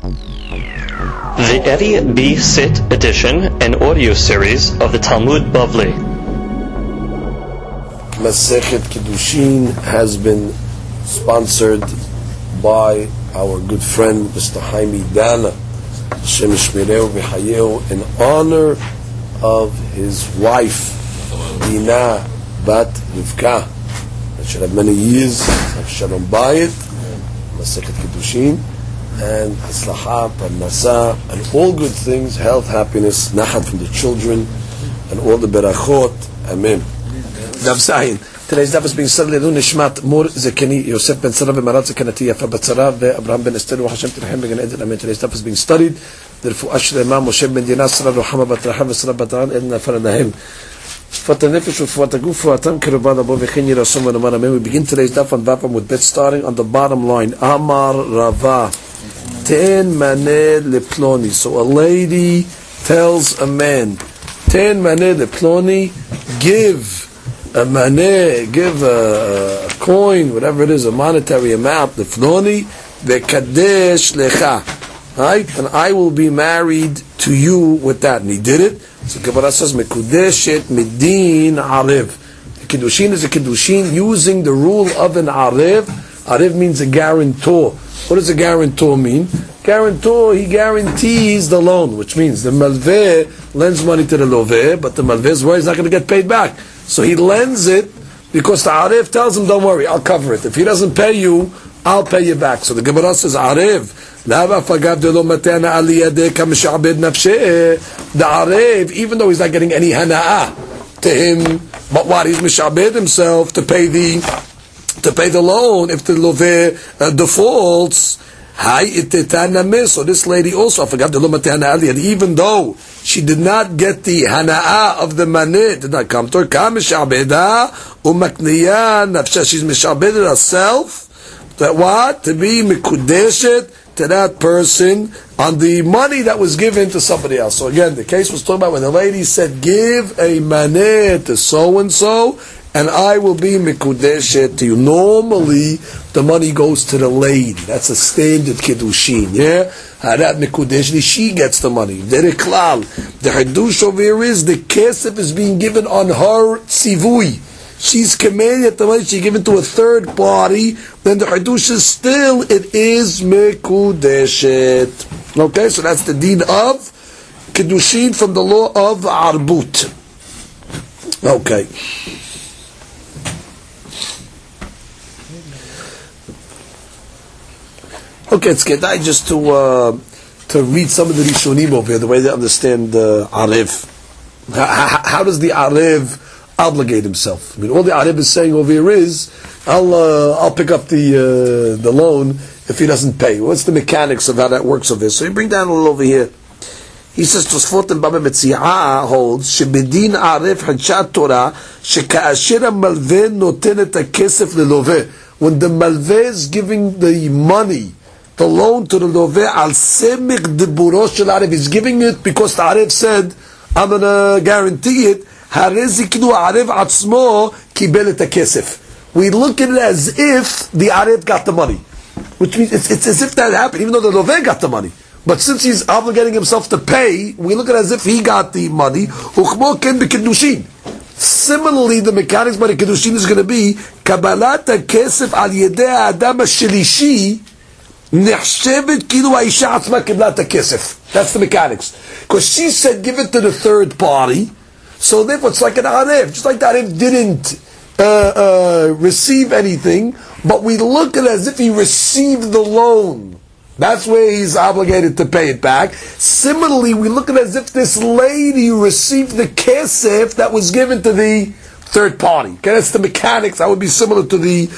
The Eddie B. Sit edition and audio series of the Talmud Bavli. Masechet Kiddushin has been sponsored by our good friend Mr. Haimi Dana, Hashem Yishmereu V'Hayeu, in honor of his wife Dina Bat Rivka, that should have many years of Shalom Bayit, Masechet Kiddushin, and Haslaha, Parnasa, and all good things, health, happiness, Nachat from the children, and all the Berachot. Amen. Dav Zayin. Today's daf is being studied Leilun Nishmat Mor Zekeni Yosef ben Tzara v'Marat Zekenati Yafa Batzara ve'Abraham ben Esther v'Hashem Terachem b'Gan Eden. Amen. Today's daf is being studied the Refuah Shlema Moshe ben Dina Sarah Ruhama bat Raham v'Sarah bat Ran El Nafar Nahem Fat HaNefesh v'Fat HaGuf v'Atam Keruvad Abo v'Chen Yirasum v'Nomar Amen. We begin today's daf on Vav Amud Bet, starting on the bottom line. Amar Rava Ten Maneh Leploni. So a lady tells a man, Ten Maneh Leploni, give a maneh, give a coin, whatever it is, a monetary amount, the floni, the kadesh lecha, right? And I will be married to you with that. And he did it. So Gemara says, mekudeshet midin arev. The kiddushin is a kiddushin using the rule of an arev. Arev means a guarantor. What does a guarantor mean? Guarantor, he guarantees the loan, which means the malveh lends money to the loveh, but the malveh is worried he's not going to get paid back. So he lends it because the Arif tells him, don't worry, I'll cover it. If he doesn't pay you, I'll pay you back. So the Gemara says, Arif, the Arif, even though he's not getting any hana'ah to him, but what? He's mishabed himself to pay the loan if the loveh defaults. So this lady also, I forgot the even though she did not get the hana'ah of the maneh, did not come to her, she's mishabed herself, that what? To be mikudeshet to that person on the money that was given to somebody else. So again, the case was talking about when the lady said, give a maneh to so-and-so, and I will be mikudeshet to you. Normally, the money goes to the lady. That's a standard kiddushin. Yeah, that mikudeshet, she gets the money. The hadush over here is the kesef is being given on her tzivui. She's commanded the money. She given to a third party. Then the hadush is still it is mikudeshet. Okay, so that's the deen of kiddushin from the law of arbut. Okay. Okay, it's kedai just to read some of the Rishonim over here, the way they understand Arev. How does the Arev obligate himself? I mean, all the Arev is saying over here is, I'll pick up the loan if he doesn't pay. What's the mechanics of how that works over here? So you bring down a little over here. He says, Tosfot and Baba Metziah holds, Shebedin Arev Hadshat Torah, Sheka'asher HaMalveh noten et HaKesef leloveh. When the malveh is giving the money, the loan to the loveh, al semich diburo shel Arev, he's giving it because the Arev said, I'm going to guarantee it. Hareziknu Arev atzmo kibel et hakesef. We look at it as if the Arev got the money, which means it's as if that happened, even though the loveh got the money. But since he's obligating himself to pay, we look at it as if he got the money. Uchmo ken b'kiddushin. Similarly, the mechanics by the kiddushin is going to be Kabbalat hakesef al yedei ha'adam hashlishi nechshevet kilu ha'isha atzma kiblat hakesef. That's the mechanics. Because she said, give it to the third party, so therefore it's like an Arev. Just like the Arev didn't receive anything, but we look at it as if he received the loan. That's where he's obligated to pay it back. Similarly, we look at it as if this lady received the kesef that was given to the third party. Okay, that's the mechanics. That would be similar to the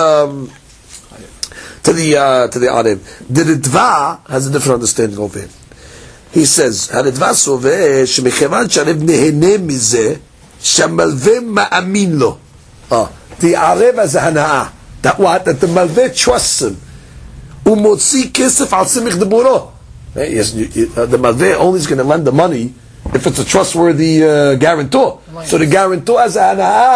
Arev. The Ritva has a different understanding of it. He says, "Haritva soveh shemechevan sharev nehene mizeh shamalveh ma'amin lo." The Arev has a hana'ah. That what? That the malveh trusts him. Umotzi kesef al simich deburo. Yes, the malveh only is going to lend the money if it's a trustworthy guarantor. So the guarantor has a hana'ah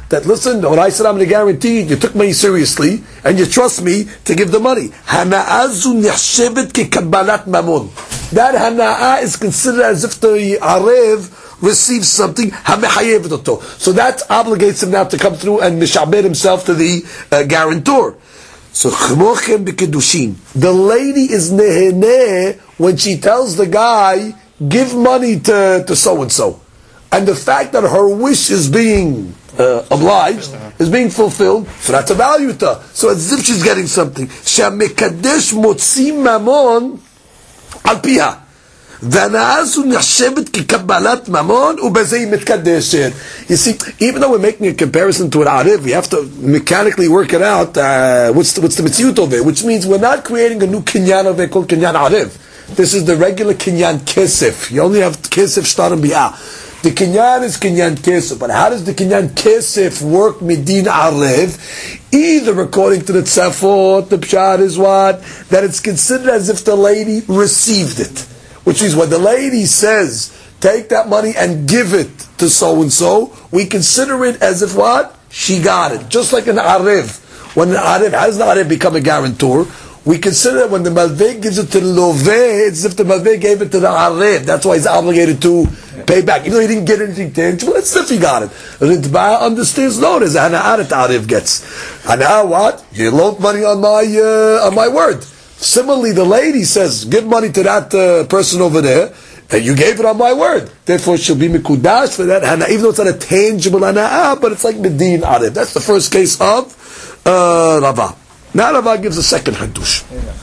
that, listen, when I said I'm going to guarantee, you took me seriously, and you trust me to give the money. Hana'azu nihshevet kekabbalat mamon. That hana'ah is considered as if the arev receives something, hamehayevet oto. So that obligates him now to come through and mishabed himself to the guarantor. So chmochem b'kedushin. The lady is neheneh when she tells the guy, give money to so-and-so. And the fact that her wish is being obliged, is being fulfilled, so that's a value to her. So it's as if she's getting something. She'amekadesh motzi mamon al piha. V'na'azu nehshevet kekabbalat mamon ubezei mitkadeshet. You see, even though we're making a comparison to an arev, we have to mechanically work it out. What's the mitziyut of it? Which means we're not creating a new kinyan of it called kinyan arev. This is the regular kinyan kesef. You only have kesef shtar and bi'ah. The kinyan is kinyan kesef, but how does the kinyan kesef work midin arev? Either according to the tzafot, the pshat is what? That it's considered as if the lady received it. Which means when the lady says, take that money and give it to so-and-so, we consider it as if what? She got it. Just like an arev. When an arev, how does the arev become a guarantor? We consider that when the malveh gives it to the loveh, it's as if the malveh gave it to the arev. That's why he's obligated to pay back. Even though he didn't get anything tangible, it's as if he got it. Ritba understands, no, there's a hana'ah that arev gets. Hana'ah what? You loaned money on my word. Similarly, the lady says, give money to that person over there, and you gave it on my word. Therefore, she'll be mikudash for that hana'ah, even though it's not a tangible hana'ah, but it's like medin arev. That's the first case of Rava. Now Rava gives a second hadush.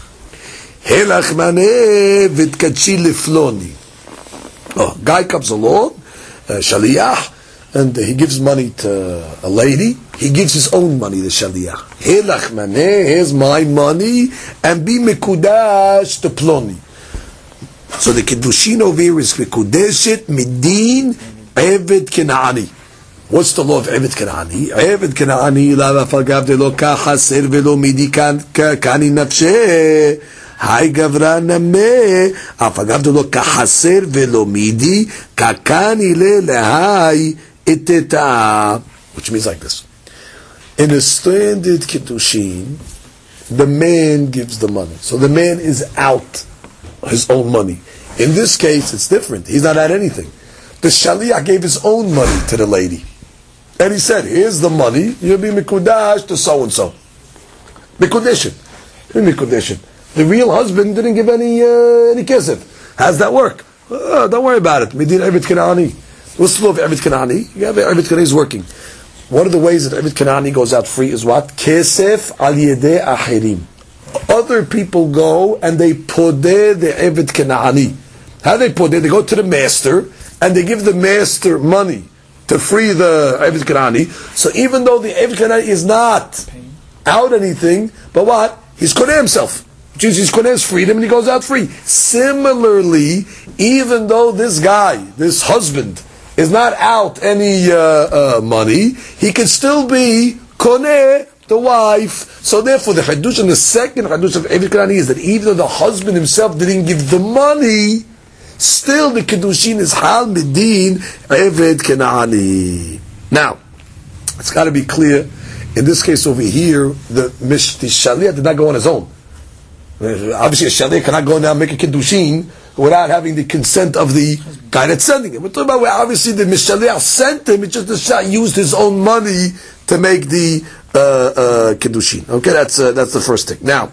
Helach maneh v'tkadshi lifloni. Oh, guy comes along, shaliach, and he gives money to a lady. He gives his own money to shaliach. Helach maneh, here's my money, and be mekudash to ploni. So the kedushin over here is mekudeshet midin eved kenani. What's the law of Eved Kanani? Eved Kanani la fagav de lo kahaser velo midi kani nafshe. Hai gavrana me afagav de lo kahaser velo midi kakani le lehai iteta. Which means like this: in a standard kiddushin, the man gives the money, so the man is out his own money. In this case, it's different. He's not out anything. The shaliach gave his own money to the lady. And he said, here's the money, you'll be mikudash to so-and-so. Mikudeshin. The real husband didn't give any kesef. How's that work? Don't worry about it. Midin Eved Kanani. What's the law of Eved Kanani? Yeah, Eved Kanani is working. One of the ways that Eved Kanani goes out free is what? Kesef al yedei achirim. Other people go and they podeh the Eved Kanani. How they podeh? They go to the master and they give the master money to free the Eved Kanani. So even though the Eved Kanani is not out anything, but what? He's koneh himself. Which means he's koneh his freedom and he goes out free. Similarly, even though this guy, this husband, is not out any money, he can still be koneh the wife. So therefore the hadush and the second hadush of Eved Kanani is that even though the husband himself didn't give the money, still the kedushin is hal medin Eved Kanani. Now, it's got to be clear. In this case over here, the shaliach did not go on his own. Obviously, a shaliach cannot go now and make a kedushin without having the consent of the guy that's sending him. We're talking about where obviously the shaliach sent him. It's just the shaliach used his own money to make the kedushin. Okay, that's the first thing. Now,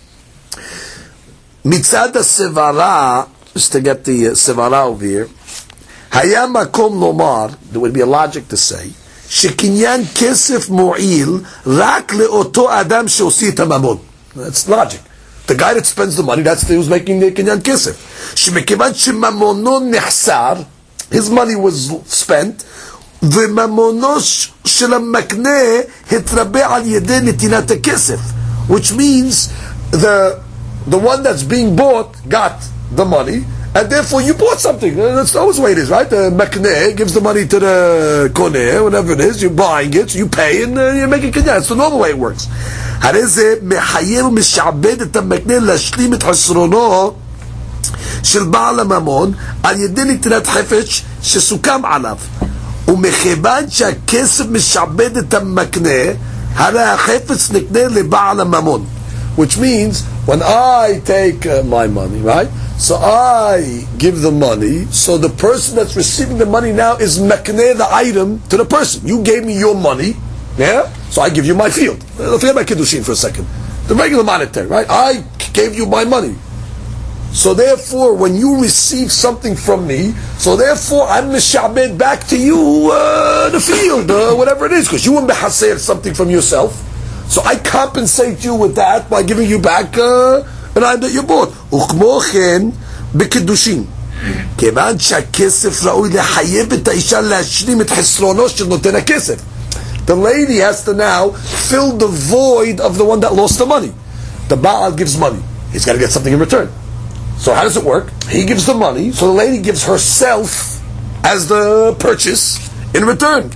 mitzad sevara. Just to get the sevara over here, hayam makom lomar. There would be a logic to say shekinyan kesef mo'il rak leoto adam sheosi et hamamon. That's logic. The guy that spends the money, that's who's making the kinyan kesef. Shemekivan shemamono nechsar, his money was spent. V'mamono shel hamakneh hitrabe al yedei netinat kesef, which means the one that's being bought got the money, and therefore you bought something. That's always the way it is, right? The makneh gives the money to the koneh, whatever it is, you're buying it, so you pay, and you make a kinyan. That's the normal way it works. הרי זה מחייב ומשעבד את המקנה להשלים את חסרונו של בעל הממון על ידי נתינת חפץ שסוכם עליו. ומכיוון שהכסף משעבד את המקנה, הרי החפץ נקנה לבעל הממון. Which means, when I take my money, right? So I give the money, so the person that's receiving the money now is makneh the item to the person. You gave me your money, yeah? So I give you my field. Forget about Kiddushin for a second. The regular monetary, right? I gave you my money. So therefore, when you receive something from me, so therefore I'm mishabed back to you the field, whatever it is, because you were something from yourself. So I compensate you with that by giving you back an item that you bought. וכמו כן, בקידושין. כיוון שהכסף ראוי לחייב את האישה להשלים את חסרונו של נותן הכסף. The lady has to now fill the void of the one that lost the money. The Baal gives money. He's got to get something in return. So how does it work? He gives the money, so the lady gives herself as the purchase in return.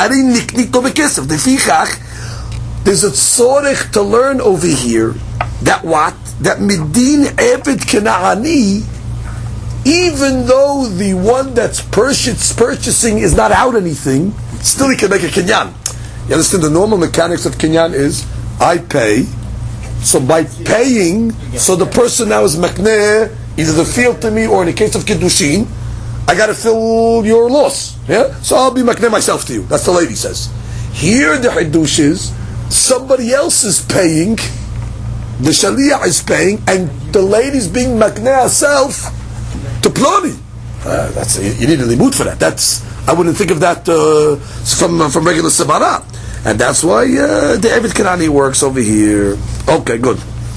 There's a tzorech to learn over here that what? That midin eved kena'ani, even though the one that's purchasing is not out anything, still he can make a kinyan. You understand the normal mechanics of kinyan is, I pay, so by paying, so the person now is makneh, either the field to me, or in the case of kiddushin, I got to fill your loss. Yeah, so I'll be makneh myself to you. That's the lady says. Here the hidush is somebody else is paying, the shaliach is paying, and the lady's being makneh herself to ploni. That's you need a limud for that. That's I wouldn't think of that from regular sabara. And that's why the Eved Kanani works over here. Okay, good.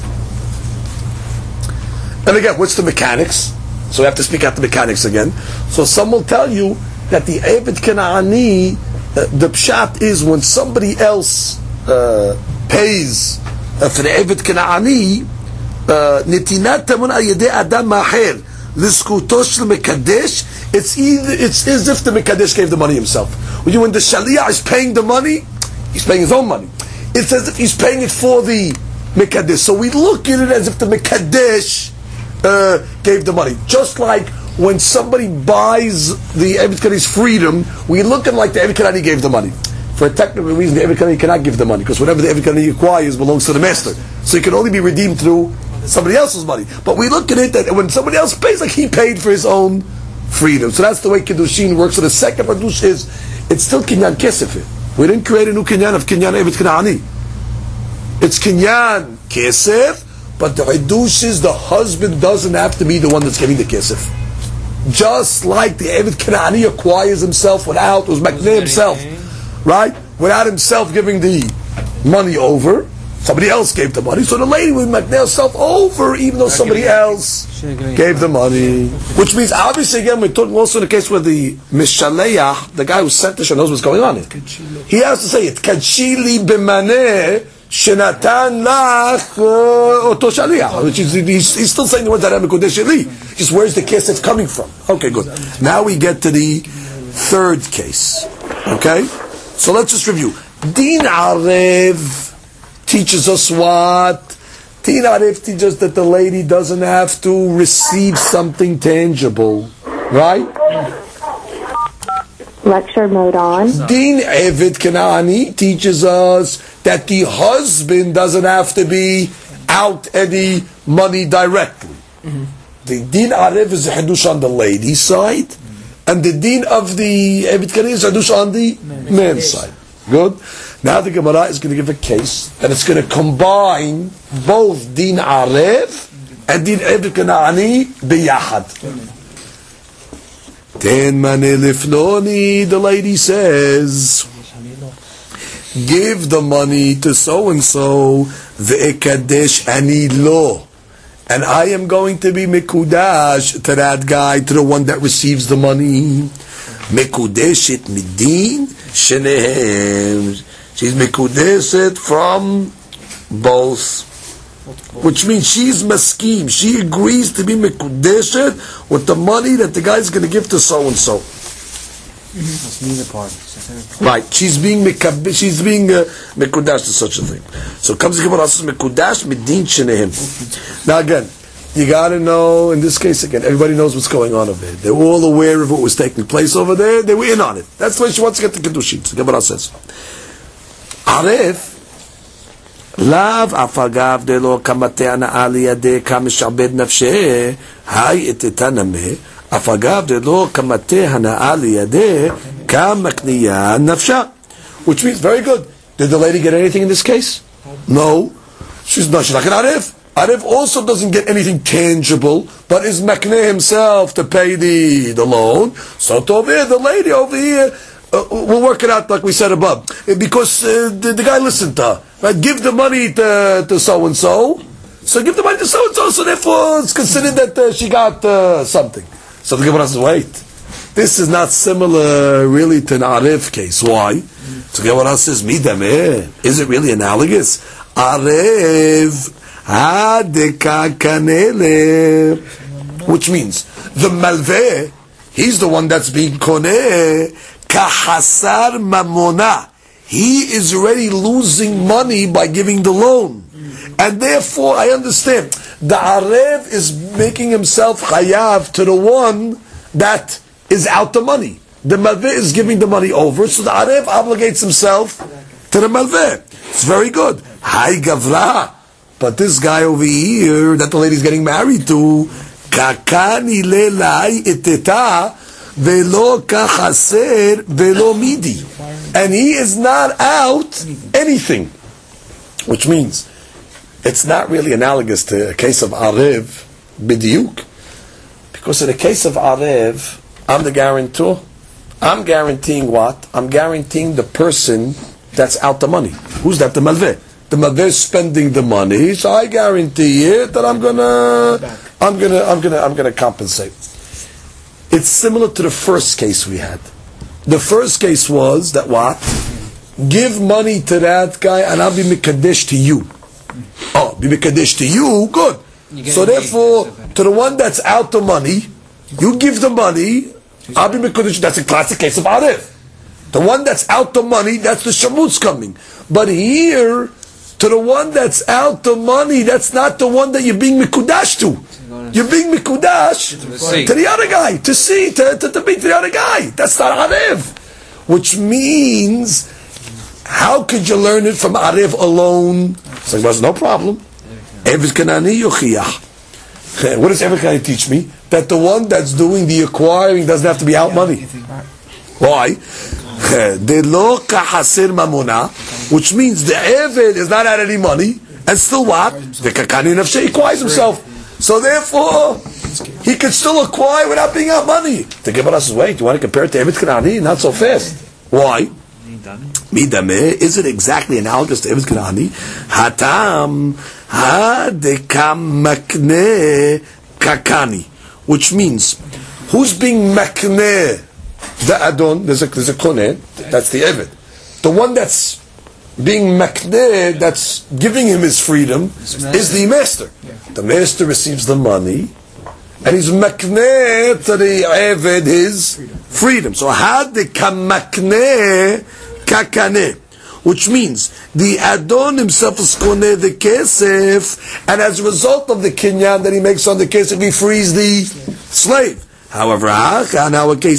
And again, what's the mechanics? So we have to speak out the mechanics again. So some will tell you that the Eved Kanani, the pshat is when somebody else pays for the Eved Kanani, Nitinat tamun al yedei adam maher l'zkuto shel mekadesh. It's as if the mekadesh gave the money himself. When the shaliach is paying the money, he's paying his own money. It's as if he's paying it for the Mekadesh. So we look at it as if the Mekadesh gave the money. Just like when somebody buys the Eved Kanani's freedom, we look at it like the Eved Kanani gave the money. For a technical reason, the Eved Kanani cannot give the money, because whatever the Eved Kanani acquires belongs to the master. So it can only be redeemed through somebody else's money. But we look at it that when somebody else pays, like he paid for his own freedom. So that's the way Kiddushin works. So the second Hadush is, it's still Kinyan Kesef. We didn't create a new kinyan of kinyan Eved Kanani. It's kinyan kesef, but the hidush is the husband doesn't have to be the one that's giving the kesef. Just like the Eved Kanani acquires himself without, was makneh himself, right? Without himself giving the money over, somebody else gave the money. So the lady would makneh herself over, even though somebody else gave the money. Which means, obviously, again, we're talking also in the case where the Mishaleach, the guy who sent the knows what's going on here. He has to say it. Kachili b'maneh shenatan lach oto shaliach. Which is, he's still saying the words that I'm kodesh li. Just where's the kesef coming from? Okay, good. Now we get to the third case. Okay? So let's just review. Din Arev teaches us what? Din Arif teaches us that the lady doesn't have to receive something tangible. Right? Lecture mode on. Din Eved Kanani teaches us that the husband doesn't have to be out any money directly. Mm-hmm. The Din Arif is a Hadush on the lady's side, and the Din of the Eved Kanani is a Hadush on the man's side. Good? Now the Gemara is going to give a case that it's going to combine both Din Aref and Din Eved Kanani biyahad. Ten mane lifnoni, the lady says, give the money to so-and-so, ve'ekadesh ani lo, and I am going to be mekudash to that guy, to the one that receives the money. Mekudeshet midin shenehem. She's mekudeshet from both, which means she's maskim. She agrees to be mekudeshet with the money that the guy's going to give to so and so. Right? She's being mekudash to such a thing. So comes the Gemara says mekudash midin shenehem. Now again, you got to know, in this case again, everybody knows what's going on over there. They're all aware of what was taking place over there. They were in on it. That's why she wants to get the Kiddushin. So Gemara says, Arif, Lav afagav de lo kamate anaa liyadeh kamishabed nafsheh, hay etetanameh, afagav de lo kamate hanaa liyadeh kamakniya nafsha. Which means, very good. Did the lady get anything in this case? No. She's like an Arif. Arif also doesn't get anything tangible, but is makneh himself to pay the loan. So over here, the lady over here, we'll work it out like we said above. Because the guy listened to her. Right? Give the money to so-and-so. So give the money to so-and-so, so therefore it's considered that she got something. So the Gemara says, wait. This is not similar really to an Arif case. Why? So the Gemara says, Midameh. Is it really analogous? Arif. Which means the malveh, he's the one that's being koneh, kahasar mamona. He is already losing money by giving the loan. And therefore, I understand, the arev is making himself chayav to the one that is out the money. The malveh is giving the money over, so the arev obligates himself to the malveh. It's very good. Hai gavra. But this guy over here that the lady's getting married to, kakani lelai eteta velo kachaser velo midi, and he is not out anything, which means it's not really analogous to a case of arev b'diuk, because in the case of arev, I'm the guarantor. I'm guaranteeing what? I'm guaranteeing the person that's out the money. Who's that? The malveh. The malveh is spending the money, so I guarantee it that I'm gonna compensate. It's similar to the first case we had. The first case was that what? Give money to that guy and I'll be mekadesh to you. Oh, be mekadesh to you? Good. So therefore, to the one that's out the money, you give the money, I'll be mekadesh. That's a classic case of Arif. The one that's out the money, that's the shamutz coming. But here, to the one that's out the money, that's not the one that you're being mikudash to. You're being mikudash to the other guy, to be to the other guy. That's not Arif. Which means, how could you learn it from Arif alone? So there's no problem. Eved Kanani yochiyah. What does Eved Kanani teach me? That the one that's doing the acquiring doesn't have to be out money. Why? Delo kahasir mamona, which means the Eved is not out any money, and still what? The kakani nafshe, he acquires himself. So therefore, he can still acquire without being out money. The Gemara says, wait, you want to compare it to Eved Kanani? Not so fast. Why? Midameh, is it exactly analogous to Eved Kanani? Hatam hadekam makne kakani, which means who's being makne? The adon, there's a koneh, that's the Eved. The one that's being makneh, that's giving him his freedom, is the master. The master receives the money, and he's makneh to the Eved his freedom. So had the kamakneh kakaneh, which means the adon himself is koneh the kesef, and as a result of the kinyan that he makes on the kesef, he frees the slave. However, in our case,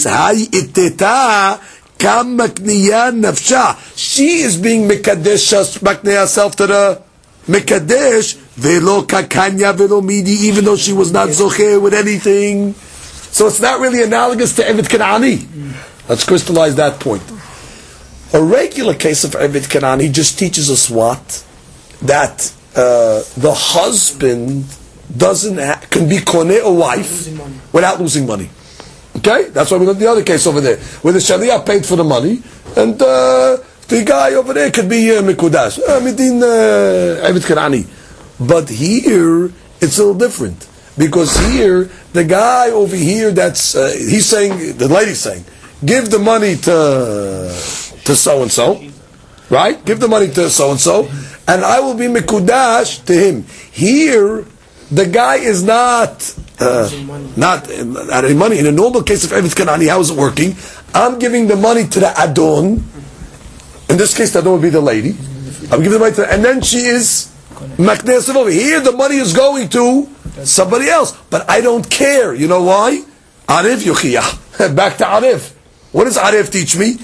she is being mekadesh, makneh herself to the mekadesh, velo kakanya velo midi, even though she was not zocher with anything. So it's not really analogous to Eved Kanani. Let's crystallize that point. A regular case of Eved Kanani just teaches us what? That the husband can be koneh a wife without losing money. Okay? That's why we look at the other case over there, where the Shaliach paid for the money, and the guy over there could be mikudash. Midin Eved Kanani. But here, it's a little different. Because here, the guy over here that's, he's saying, the lady's saying, give the money to so-and-so, right? Give the money to so-and-so, and I will be mikudash to him. Here, the guy is not out any money. In a normal case of Eved Kanani, how is it working? I'm giving the money to the Adon. In this case, the Adon would be the lady. I'm giving the money to and then she is Makneh Savova. Here, the money is going to somebody else. But I don't care. You know why? Arif yuchiyah. Back to Arif. What does Arif teach me?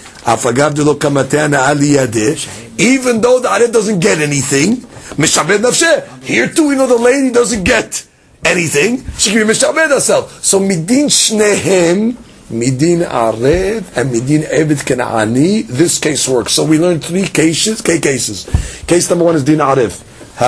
Even though the Arif doesn't get anything, here too, the lady doesn't get anything. She can be mishabed herself. So midin shnehem, midin Arif and midin Eved Kena'ani, this case works. So we learned three cases. Case number one is din Arif.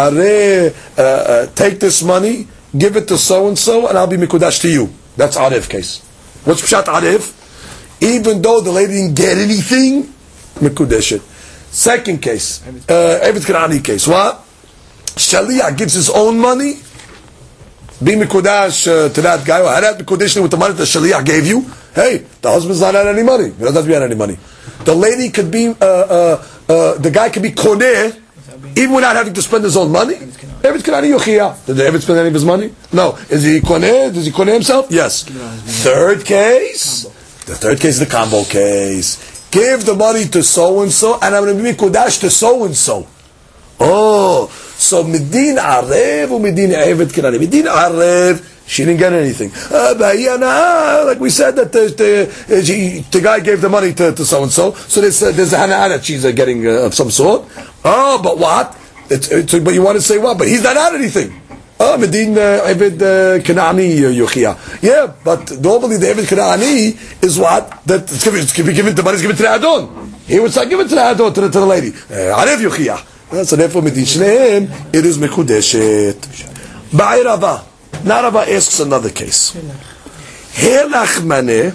Take this money, give it to so and so, and I'll be mikudash to you. That's Arif case. What's pshat Arif? Even though the lady didn't get anything, mikudash it. Second case, Eved Kena'ani case. What? Shaliach gives his own money, be mikudash to that guy, or had mikudash with the money that Shaliach gave you. Hey, the husband's not had any money. He doesn't have to be had any money. The lady could be, the guy could be koneh, even without having to spend his own money. Eved Kena'ani yochiyah. Did the Eved spend any of his money? No. Is he koneh? Does he koneh himself? Yes. Third case. The third case is the combo case. Give the money to so and so, and I'm going to be mikudash to so and so. Oh, so Medin Arev or Medin Eved Kena'ani. Medin Arev, she didn't get anything. Like we said that the guy gave the money to so and so. So there's a hana'ah that she's getting of some sort. Oh, but what? But you want to say what? But he's not out anything. Oh, Medin Eved Kena'ani Yochiyah. Yeah, but normally the Eved Kena'ani is what? That it's given the money is given to the Adon. He would say give it to the Adon, to the lady. Arev Yochiyah. So therefore, Medin Shneim, it is Mekudeshet. Ba'ir Rava. Now Rava asks another case. Helach maneh.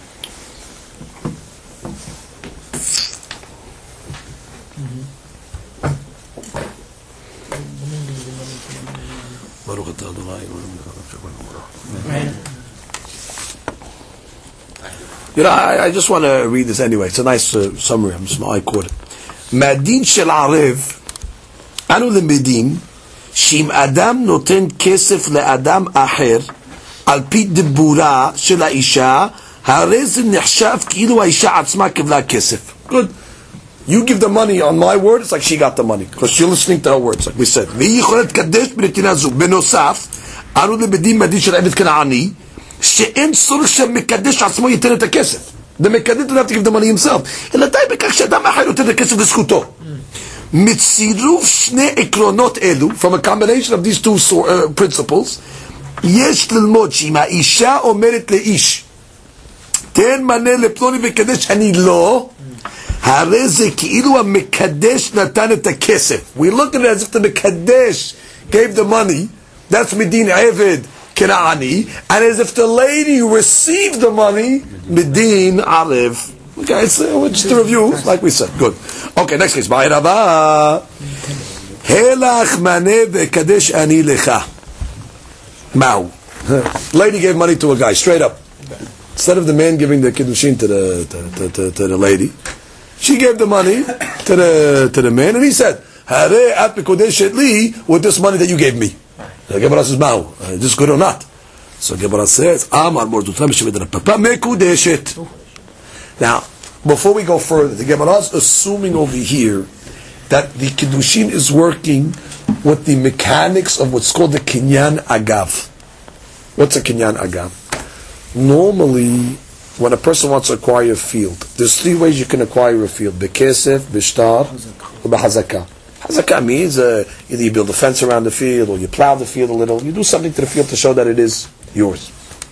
I just want to read this anyway. It's a nice summary. I quote it. Madin shel Arev. אנו למדים שאם אדם נותן כסף לאדם אחר על פי דיבורה של האישה, הרי זה נחשב כאילו האישה עצמה קיבלה כסף. Good. You give the money on my word, it's like she got the money, because you're listening to her words, like we said. והיא יכולת קדש בנתינה זו. בנוסף, אנו למדים מדין של עבד כנעני, שאין צורך שמקדש עצמו ייתן את הכסף. The מקדש don't have to give the money himself. אלא די בכך שאדם אחר נותן את הכסף לזכותו. מצילוב שני עקרונות אלו, from a combination of these two principles, יש ללמוד שאם האישה אומרת לאיש, תן מנה לפלוני וקדש, אני לא, הרי זה כאילו המקדש נתן את הכסף. We look at it as if the מקדש gave the money, that's מדין עבד כנעני, and as if the lady who received the money, מדין ערב. Okay, it's just a review, like we said. Good. Okay, next case. Ba'ir Rava. Helach maneh vekadesh ani lecha. Mao. Lady gave money to a guy, straight up. Instead of the man giving the kiddushin to the lady, she gave the money to the man, and he said, "Hare at mekodeshet li with this money that you gave me." The Gemara says, "Mao, is this good or not?" So Gemara says, "Amar mordutam shemed papa mekodeshet." Now, before we go further, the Gemara is assuming over here that the Kiddushin is working with the mechanics of what's called the Kinyan Agav. What's a Kinyan Agav? Normally, when a person wants to acquire a field, there's three ways you can acquire a field. Bekesef, Bishtar, or Behazakah. Hazakah means either you build a fence around the field, or you plow the field a little, you do something to the field to show that it is yours.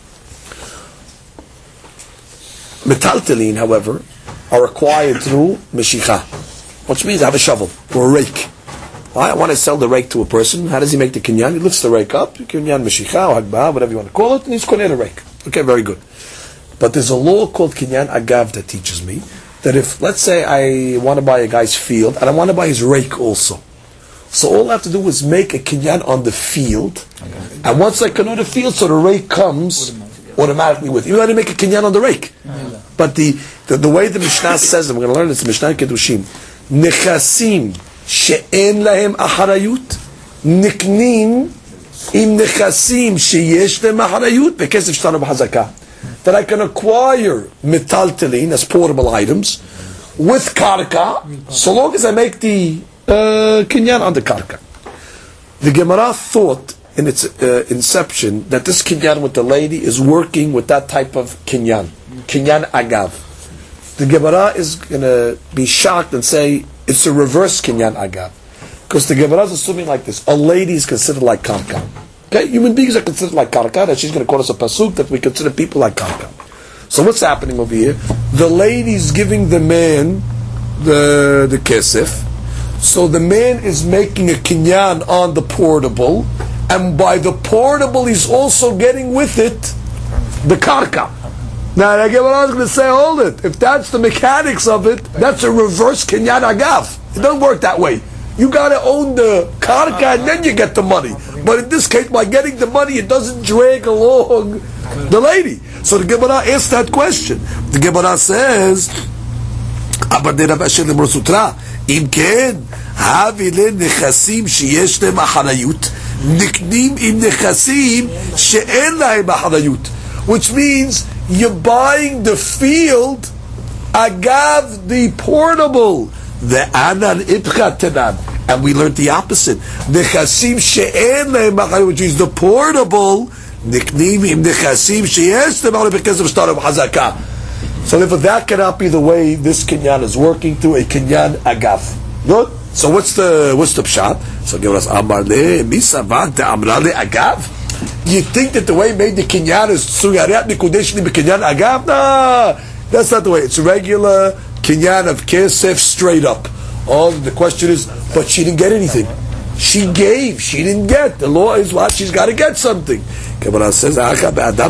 Metaltalin, however, are acquired through Meshicha, which means I have a shovel or a rake. I want to sell the rake to a person. How does he make the kinyan? He lifts the rake up, kinyan Meshicha or Hagbah, whatever you want to call it, and he's koneh the rake. Okay, very good. But there's a law called Kinyan Agav that teaches me that if, let's say, I want to buy a guy's field, and I want to buy his rake also. So all I have to do is make a kinyan on the field, and once I canoe the field, so the rake comes automatically with. You got to make a kinyan on the rake. But the way the Mishnah says, and we're going to learn this, Mishnah Kedushim, Nechasim she'en lahem acharayut, niknin im nechasim sheyesh lahem acharayut, bekesef shtana b'hazakah. That I can acquire metaltalin as portable items with karka, so long as I make the kinyan on the karka. The Gemara thought in its inception that this kinyan with the lady is working with that type of kinyan agav. The Gemara is going to be shocked and say it's a reverse kinyan agav, because the Gemara is assuming like this: a lady is considered like karka. Okay, human beings are considered like karka. That she's going to quote us a pasuk that we consider people like karka. So what's happening over here? The lady's giving the man the kesef. So the man is making a kinyan on the portable, and by the portable he's also getting with it the karka. Now I get what I was going to say, hold it. If that's the mechanics of it, that's a reverse kinyan agav. It doesn't work that way. You got to own the karka and then you get the money. But in this case, by getting the money, it doesn't drag along the lady. So the Gemara asks that question. The Gemara says, אם כן, הבילי נכסים שיש להם אחריות, נקנים עם נכסים שאין להם אחריות. Which means you're buying the field agav the portable. The anan ipcha tenan. And we learned the opposite. Nechasim she'en lehem achayut, which is the portable, niknim im nechasim she'es lehem because of start of hazakah. So therefore that cannot be the way this kinyan is working through a kinyan agav. Good? So what's the pshat? So give us amar le misavan te amra le agav. You think that the way he made the kinyan is suyarat mikudesh li kinyan agav? Nah, that's not the way. It's a regular kinyan of kesef straight up. Oh, the question is, but she didn't get anything. She gave, she didn't get. The law is what? She's got to get something. Gemara says, the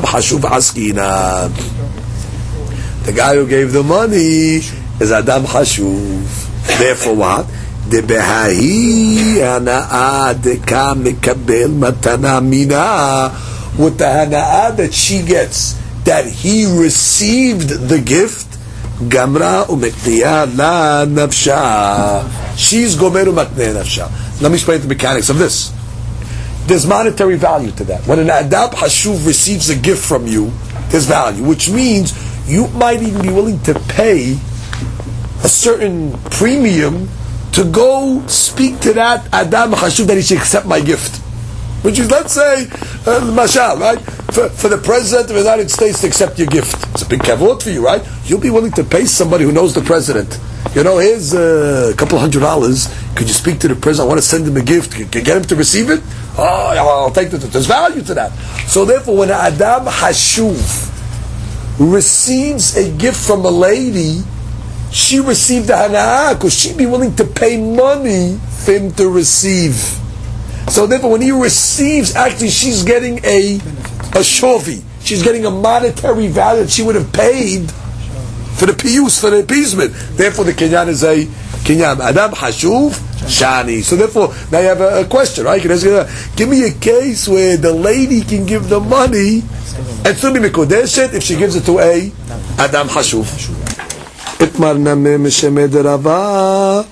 guy who gave the money is Adam Hashuv. Therefore what? Debehahi hana'ah deka mekabel matana mina. With the hana'ah that she gets, that he received the gift, Gamra umekniya la nafsha. She's gomeru makneh nafsha. Let me explain the mechanics of this. There's monetary value to that. When an Adam Hashuv receives a gift from you, there's value, which means you might even be willing to pay a certain premium to go speak to that Adam Hashuv that he should accept my gift. Which is, let's say, mashal, right? For the President of the United States to accept your gift. It's a big kavod for you, right? You'll be willing to pay somebody who knows the President. You know, here's a couple $100. Could you speak to the President? I want to send him a gift. Can you get him to receive it? Oh, I'll take that. There's value to that. So therefore, when Adam Hashuv receives a gift from a lady, she received the hana'ah because she'd be willing to pay money for him to receive. So therefore, when he receives, actually she's getting a shovi. She's getting a monetary value that she would have paid for the piyus, for the appeasement. Therefore, the kinyan is a kinyan. Adam Hashuv Shani. So therefore, now you have a question, right? Give me a case where the lady can give the money and still be mekodeshet if she gives it to a Adam Hashuv. Itmar nameh mishemed rava.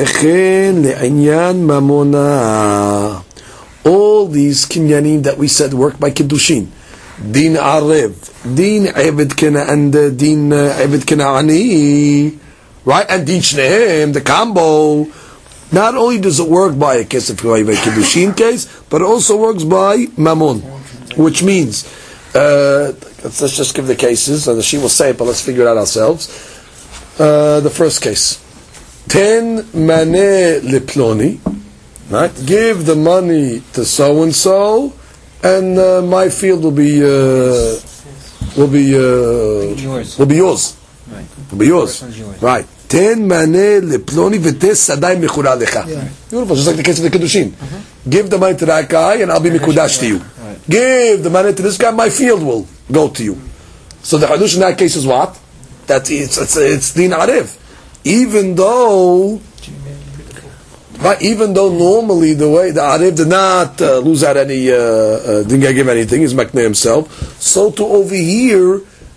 All these kinyanim that we said work by kiddushin. Din arev, din eved kena, and din eved kena'ani, right? And din shnehem, the combo. Not only does it work by a case of kiddushin case, but it also works by mammon, which means let's just give the cases. So she will say it, but let's figure it out ourselves. The first case. 10 maneh liploni, right? Give the money to so and so, and my field will be yours. Will be yours. Right. Will be yours. Right. 10 maneh liploni v'tes sadai mechura lecha. Beautiful, just like the case of the kiddushin. Give the money to that guy, and I'll be mekudash to you. Right. Give the money to this guy, my field will go to you. So the hadush in that case is what? That it's din arev. Even though normally the way the Arif did not lose out any, didn't give anything, he's makneh himself. So to over here,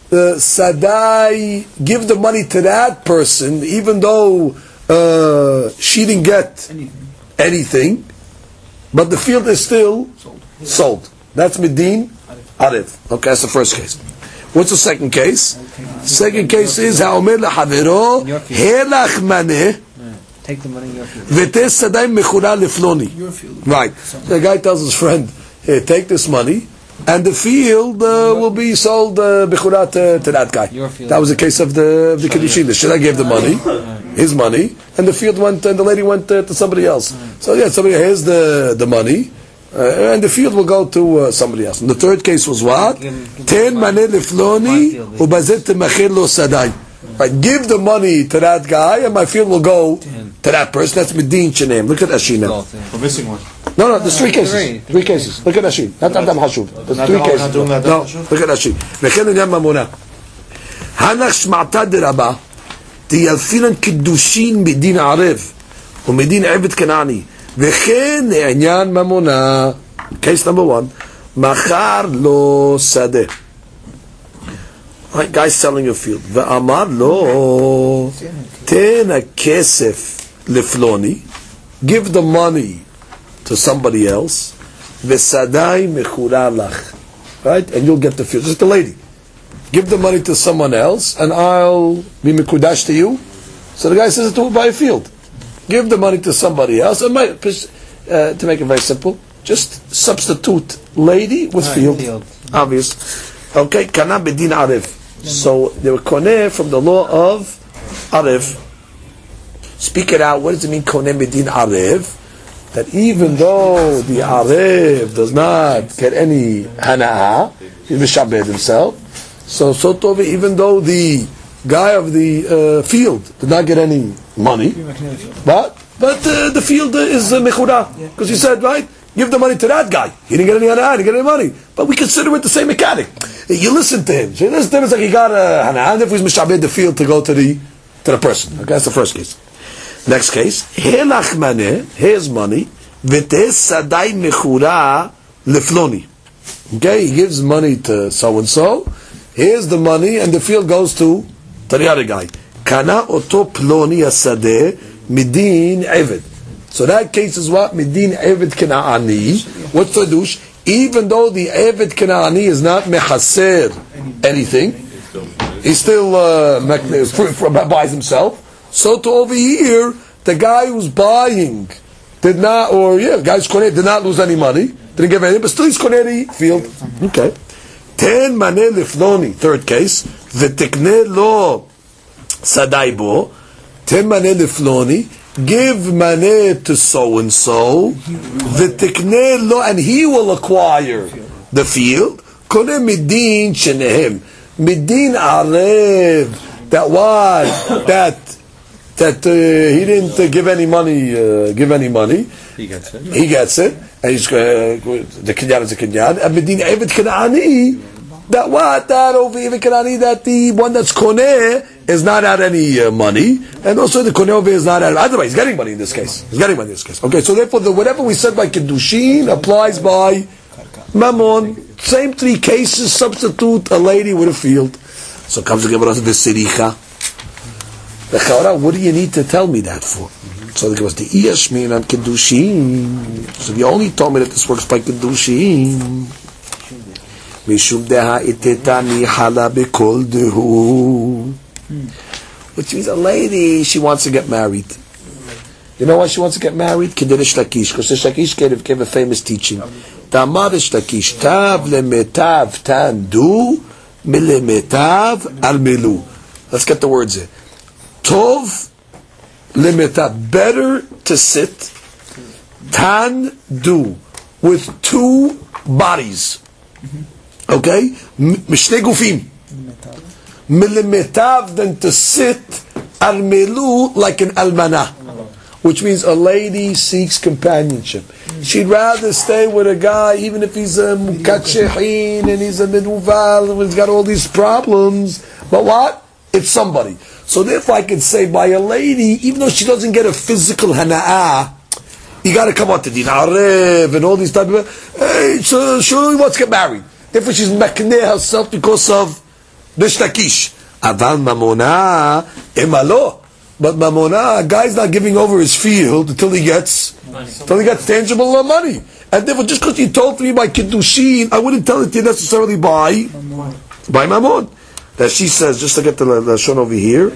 Sadai give the money to that person, even though she didn't get anything, but the field is still sold. That's Medin Arif. Okay, that's the first case. What's the second case? Second case is Ha'omer lahavero helach maneh. Take the money in your field. V'tes sadai mechura lefloni. Right. The guy tells his friend, here, take this money, and the field will be sold b'churat to that guy. That was the case of the Kiddushin. The Shira gave the money, his money, and the field went, and the lady went to somebody else. So somebody has the money, and the field will go to somebody else. And the third case was what? Ten maneh lefloni ubazet machir lo sadai. Right, give the money to that guy, and my field will go to that person. That's Medin Shenem. Look at Ashina. We're missing one. No, there's three cases. Three cases. Look at Ashina. Not Adam Hashuv. There's three cases. No, look at Ashina. V'chen Unyam Mamona. Hanach shma'ta derabah tiyalfinan kiddushin Medin Arev u'Medin Eved Kanani v'chen Unyam Mamona. Case number one. Machar lo sadeh. Right, guy's selling a field. Ve'amar lo tena kesef lefloni. Give the money to somebody else. Ve'sadai mechura lach. Right, and you'll get the field. Just the lady. Give the money to someone else, and I'll be mekudash to you. So the guy says to buy a field. Give the money to somebody else. And to make it very simple, just substitute lady with field. Obvious. Okay, kana bedin arev. So they were koneh from the law of arev. Speak it out. What does it mean, koneh bedin arev? That even though the arev does not get any hana'ah, he mishabed himself. So tov, even though the guy of the field did not get any money, but the field is mechura, because he said, right, give the money to that guy. He didn't get any hana'ah, he didn't get any money. But we consider it the same mechanic. You listen to him. So you listen to him, it's like he got a hana'ah, and if he's mishabed the field to go to the person. Okay, that's the first case. Next case, helach maneh, his money, v'tes sadai mechura lefloni. Okay, he gives money to so and so. Here's the money, and the field goes to the other guy. Kana oto ploni asadeh midin eved. So that case is what? Midin eved Kanaani. What's the douche? Even though the eved Kanaani is not mechaser anything, he still buys himself. So to over here, the guy who's buying did not, the guy's koneh did not lose any money, didn't give anything, but still he's koneh the field. Okay. Ten maneh lifnoni, third case, v'tekneh lo sadai bo, ten maneh lifnoni, give maneh to so and so, v'tekneh lo, and he will acquire the field. Koneh midin shenehem, midin arev, that what? That he didn't give any money. He gets it. And he's the kinyan is a kinyan. And Medin Eved Kanaani, that what? That over Eved Kanaani, that the one that's koneh is not out any money, and also the koneh over is not out. Otherwise, he's getting money in this case. Okay, so therefore, whatever we said by Kiddushin applies by Mammon. Same three cases. Substitute a lady with a field. So comes the Gemara to the Siricha. What do you need to tell me that for? So the Gemara was the Iyashmin and Kiddushin. So you only told me that this works by Kiddushin. Mishum deha itetani hala bekol dehu. Which means a lady, she wants to get married. You know why she wants to get married? Kiddush Lakish. Because the Lakish gave a famous teaching. Tamarish Lakish. Tav lemetav tandu milemetav almilu. Let's get the words in. Tov limita, better to sit, tan do, with two bodies. Okay? Mishne gufim. Milimitav, than to sit almelu, like an almana. Which means a lady seeks companionship. She'd rather stay with a guy, even if he's a mukat and he's a menuval and he's got all these problems. But what? It's somebody. So therefore I can say by a lady, even though she doesn't get a physical hana'ah, you got to come out to din arev and all these type of, hey, so she wants to get married. Therefore she's makneh herself because of the shtakish. Aval mamona emalo. But mamona, a guy's not giving over his field until he gets tangible money. And therefore just because you told me by kiddushin, I wouldn't tell it to you necessarily by mamon. That she says, just to get the lashon over here,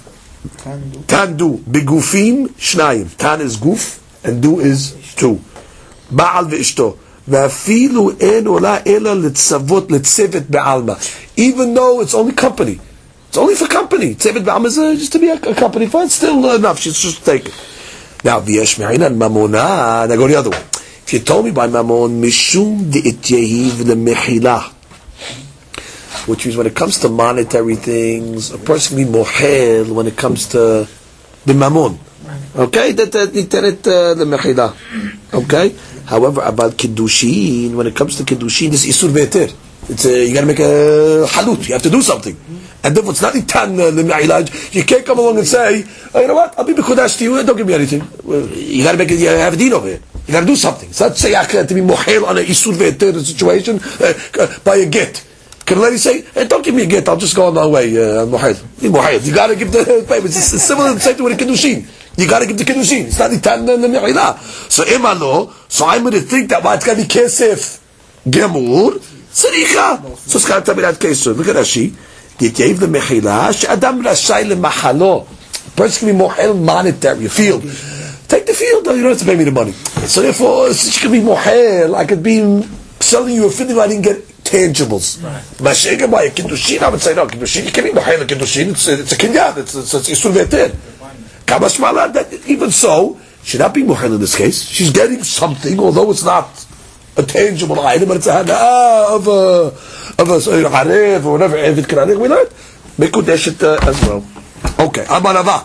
Tandu bigufim shnayim. Tan is guf and du is two. Ba'al ve'ishto ואפילו אין עולה אלא לצוות, לצוות בעלמא. Even though it's only company. It's only for company. צוות בעלמא is just to be a company. Fine, still enough. She's just take it. Now, ויש מעינן ממונה. Now go the other way. If you told me by mamon, משום דאת יהיב למחילה. Which means when it comes to monetary things, a person can be mohel when it comes to the mammon. Okay? That ניתנת למחילה. Okay? However, about kiddushin, when it comes to kiddushin, this is isur ve'eter. It's you got to make a halut. You have to do something, and therefore it's not nitan l'me'ilaj. You can't come along and say, oh, you know what? I'll be b'kodash to you. Don't give me anything. You got to make it. You have a deed over here. You got to do something. It's not shayach to be mohel on a isur ve'eter situation by a get. Can a lady say, hey, don't give me a get? I'll just go on my way. Mohel. You got to give the papers. It's similar to the same thing with a kiddushin. You got to give the kiddushin. It's not nitan l'me'ila. So imalo. So I'm going to think that it's going to be kesef gemur tzricha. So it's going to be that kesef. Look at Rashi. Yityev l'mechila she'adam rashai l'machalo. Person can be mohel monetary. A field. Take the field. You don't have to pay me the money. So therefore, she can be mohel. I could be selling you a field if I didn't get tangibles. Mashega by a kiddushin. I would say no. Kiddushin. You can't be mohel a kiddushin. It's a kinyan. It's isur ve'eter. Kamashmala. That even so. Should not be muhel in this case. She's getting something, although it's not a tangible item, but it's a hana'ah of a haref or whatever. If it can we learn mekudeshet as well. Okay, amarava.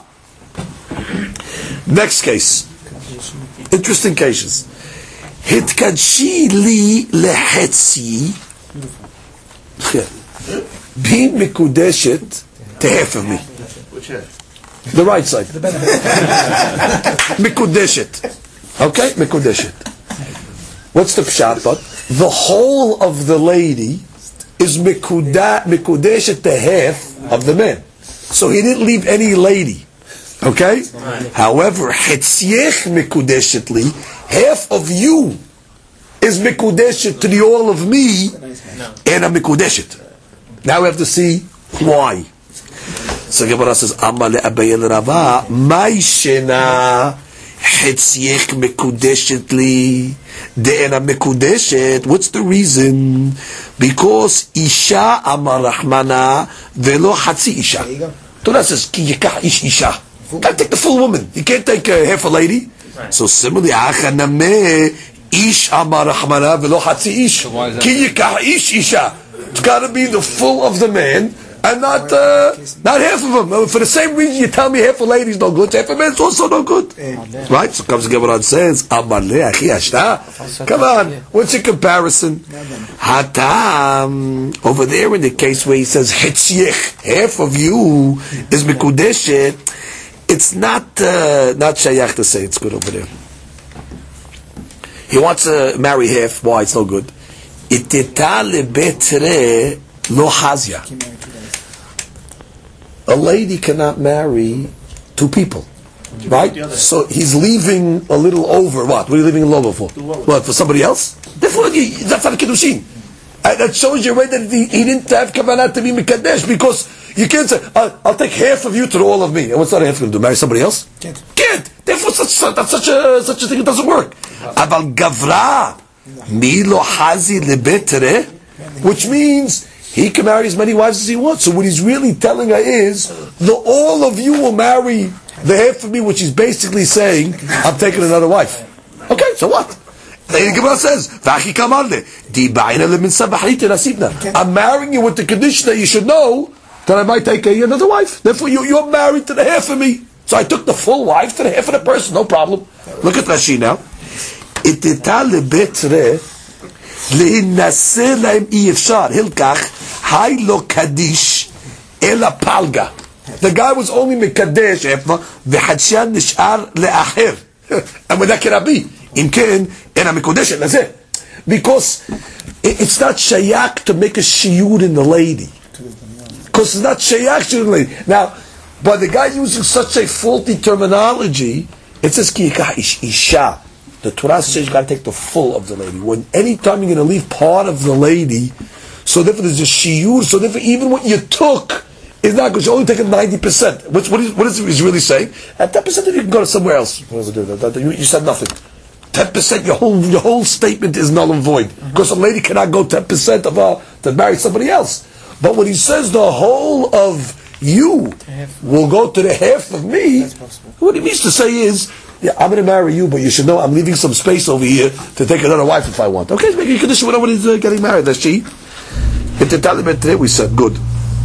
Next case. Interesting cases. Hitkadshi li lehetzi. Be mekudeshet to half of me. Which half? The right side. Mikudeshet. Okay? Mikudeshet. What's the pshat? But the whole of the lady is mikudeshet the half of the man. So he didn't leave any lady. Okay? However, hetziech mikudeshetli, half of you is mikudeshet to the all of me, and a mikudeshet. Now we have to see why. So Gemara says, Amma le'abayel rava, mai shena hetziech mekudeshet li, de'ena mekudeshet. What's the reason? Because isha amar rahmana velo hatzi isha. Torah says, ki yikach ish isha. You can't take the full woman. You can't take half a lady. Right. So similarly, achanameh ish amar rahmana velo hatzi ish. Ki yikach ish isha. It's got to be the full of the man. And not half of them. For the same reason you tell me half a lady's no good, half a man's also no good. Right? So comes the Gemara and says, come on, what's your comparison? Hatam, over there in the case where he says, half of you is mikudeshet, it's not shayach to say it's good over there. He wants to marry half. Why? It's no good. Iteta lebetre lo hazya. A lady cannot marry two people, right? So he's leaving a little over. What are you leaving a little over for? What, for somebody else? That's not a kiddushin. That shows you right that he didn't have kavanah to be mikadesh, because you can't say, I'll take half of you to all of me. And what's that half going to do? Marry somebody else? Can't. Therefore, that's such a thing. It doesn't work. Aval gavra milo hazi lebetere, which means he can marry as many wives as he wants. So what he's really telling her is, all of you will marry the half of me, which is basically saying, I'm taking another wife. Okay, so what? The Gemara says, I'm marrying you with the condition that you should know that I might take another wife. Therefore, you're married to the half of me. So I took the full wife to the half of the person, no problem. Look at Rashi now. להינשא להם אי אפשר, הלקח, היי לא קדיש, אלא פלגה. The guy was only מקדש, וחדשן נשאר לאחר. אבל כרבי, אם כן, אין המקודשת לזה. Because it's not shayak to make a shiur in the lady. Because it's not shayak to the lady. Now, by the guy using such a faulty terminology, it says, ki yikach ish isha. The Torah says you got to take the full of the lady. When any time you're going to leave part of the lady, so therefore there's a shiur. So therefore, even what you took is not because you're only taking 90%. What is he really saying? At 10%, you can go to somewhere else. You said nothing. 10%, your whole statement is null and void. Because a lady cannot go 10% to marry somebody else. But when he says the whole of you will go to the half of me, what he means to say is, yeah, I'm going to marry you, but you should know I'm leaving some space over here to take another wife if I want. Okay, let's make a condition when nobody's getting married. That's she. In the Taliban today, we said, good.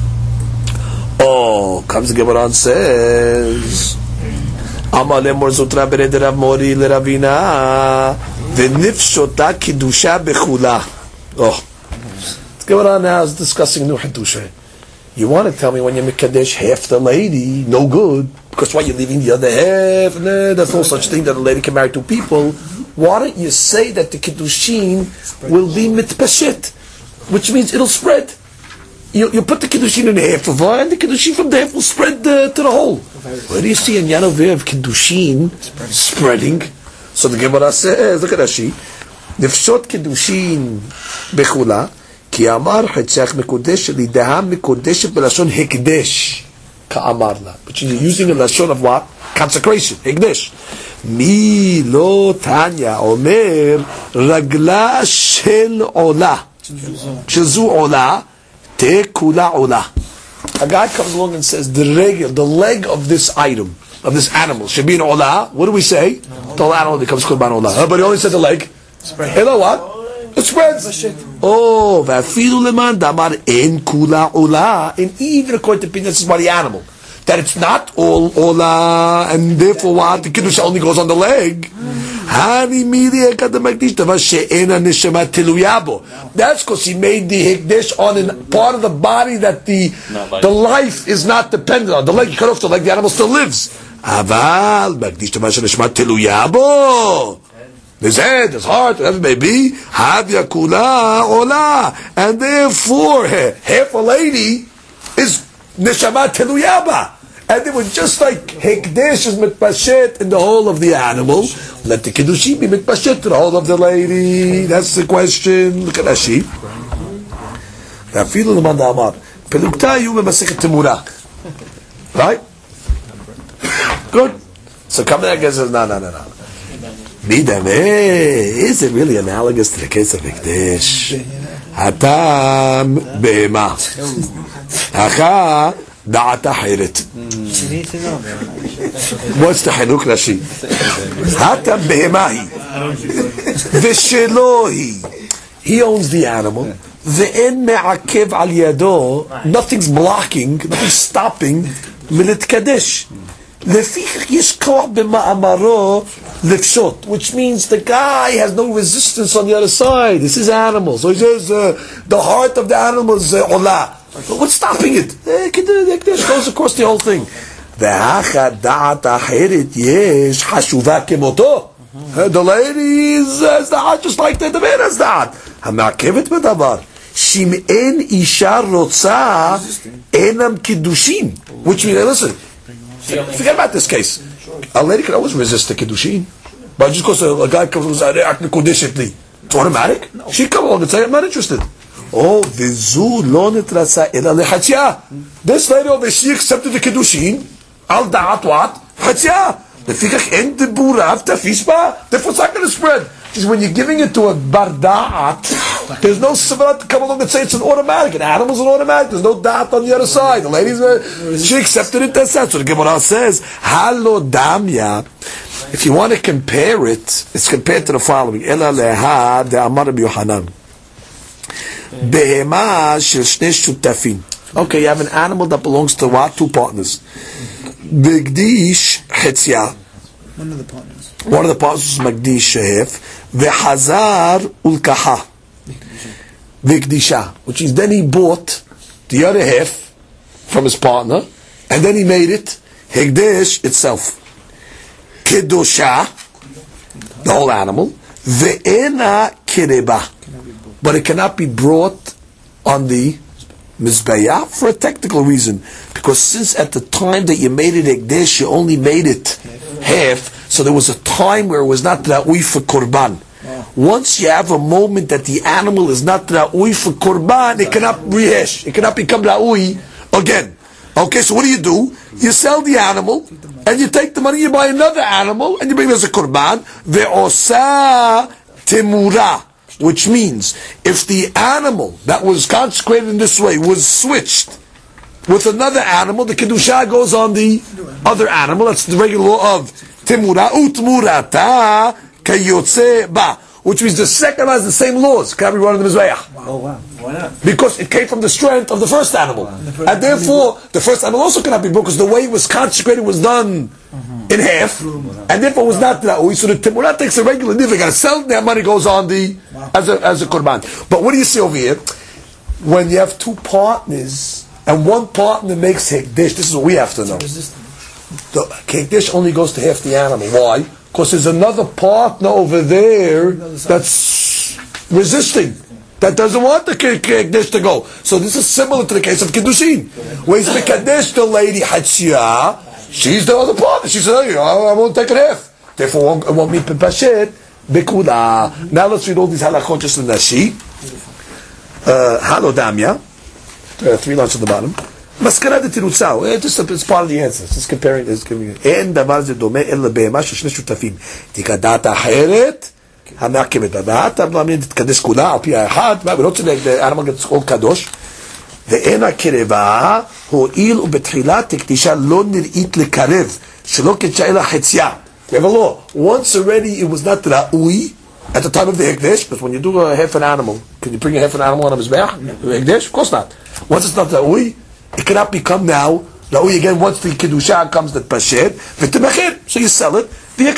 Oh, comes the Gemara and says, Amar lemor zotra bered Rav Mori leravina v'nifshota kiddusha bechula. Oh, the Gemara now is discussing new Hiddusha. You want to tell me when you Mekadesh half the lady, no good, because why you're leaving the other half? No, there's no such thing that a lady can marry two people. Why don't you say that the Kiddushin will be mitpashit, which means it'll spread. You put the Kiddushin in the half of her, and the Kiddushin from the half will spread to the whole. Where do you see in Yanover of Kiddushin spreading? So the Gemara says, look at Rashi, Nifshot Kiddushin bechula, כי אמר חצך מקודש לידעה מקודשת בלשון הקדש כאמר לה, which is using a לשון of what? consecration, הקדש. מי לא תניא אומר רגלה של עולה, שזו עולה תכולה עולה. A guy comes along and says the leg of this item, of this animal should be an olah. What do we say? The whole animal becomes korban olah. But he only said the leg. Hello, what? It spreads. Oh, v'afilu leman damar en kula ola. And even according to opinion, this is by the animal, that it's not all ola, and therefore what? The kiddush only goes on the leg. That's because he made the hikdesh on a part of the body that the life is not dependent on. The leg, you cut off the leg, the animal still lives. Aval makdish tava neshama teluya bo. His head, his heart, whatever it may be, havya kula ola, and therefore half a lady is neshama teluyaba, and it was just like hekdesh is mitpashet in the whole of the animal. Let the kiddushi be mitpashet to the whole of the lady. That's the question. Look at Rashi. Rafilu l'man da'amar pelukta yu b'masechet temura. Right? Good. So come there and says, no. Is it really analogous to the case of Hikdesh? Hatam be'ema. Hacha da'ata hirit. What's the Hanuk Rashi? Hatam be'emahi. V'shelohi. He owns the animal. Ve'en me'akev al yado. Nothing's blocking, nothing's stopping. Milit kadesh. Lefichach yesh koach b'ma'amaro lefshot, which means the guy has no resistance on the other side. This is animal. So he says the heart of the animal is olah. But what's stopping it? It goes across the whole thing. V'hacha da'at achirit yesh hashuva kemoto. The lady has the heart just like the man has that. Ha'ma'akevet b'davar. Shim'en isha rotza enam kiddushin. Which means, listen, forget about this case. A lady can always resist the kiddushin, but just because a guy comes acting conditionally, it's automatic. No. She come along and say, "I'm not interested." Oh, vizu lo netrasa ela lechatzia. This lady over, she accepted the kiddushin. Al da'at what? Chatzia. Lefikach en deburav tafish ba. Therefore, it's not going to spread. Because when you're giving it to a bar da'at, there's no savat to come along and say it's an automatic. An animal's an automatic. There's no da'at on the other side. The lady's she accepted it. That's that. So the Gemara says, "Halo damya." If you want to compare it, it's compared to the following: Ela leha de Amar Rabbi Yohanan. Behema shel shnei shutafin. Okay, you have an animal that belongs to what? Two partners. Bigdish chetzia. One of the partners is Magdish Shehef, V'Hazar Ulkaha, V'Kdisha, which is then he bought the other half from his partner, and then he made it Hekdesh itself. Kedosha, the whole animal, Ve'ena Kireba, but it cannot be brought on the Mizbeah for a technical reason, because since at the time that you made it Hekdesh, you only made it half, so there was a time where it was not ra'ui for korban. Once you have a moment that the animal is not ra'ui for korban, it cannot rehesh, it cannot become ra'ui again. Okay, so what do? You sell the animal, and you take the money, you buy another animal, and you bring it as a korban. Ve'osa temura, which means if the animal that was consecrated in this way was switched with another animal, the kedusha goes on the other animal. That's the regular law of temura. Utmurata kayotze ba, which means the second has the same laws. Can't be run in the mizbeach. Oh wow! Why not? Because it came from the strength of the first animal, and therefore the first animal also cannot be broken because the way it was consecrated was done in half, and therefore was not ra'ui. So the temura takes a regular niv. You got to sell that money goes on the as a korban. But what do you see over here? When you have two partners and one partner makes hekdesh, this is what we have to know. The hekdesh only goes to half the animal. Why? Because there's another partner over there that's resisting, that doesn't want the hekdesh to go. So this is similar to the case of kiddushin. Where he's mekadesh the lady hatzia, she's the other partner. She said, "Hey, I won't take it half. Therefore, it won't be pepashet bekula." Now let's read all these halachot just in the sheet. Halodamya. 3 lines at the bottom. Maskara de tirutza. It's part of the answer. Just comparing. En davar ze dome el lebehema sheshne shutafim. Tikadat acheret hamakemet dadat. I'm not tkadesh kula al pi ahad. We don't say the animal gets called kadosh. ואין הקרבה הועיל ובתחילה תקדישה לא נראית לקרב שלא קדשה אלא חציה. We have a law. Once already it was not ra'ui at the time of the hekdesh, because when you do a half an animal, can you bring a half an animal on a mizbeach? Hekdesh? Of course not. Once it's not ra'ui, it cannot become now ra'ui again once the kedusha comes that pashet v'temachir. So you sell it. Okay,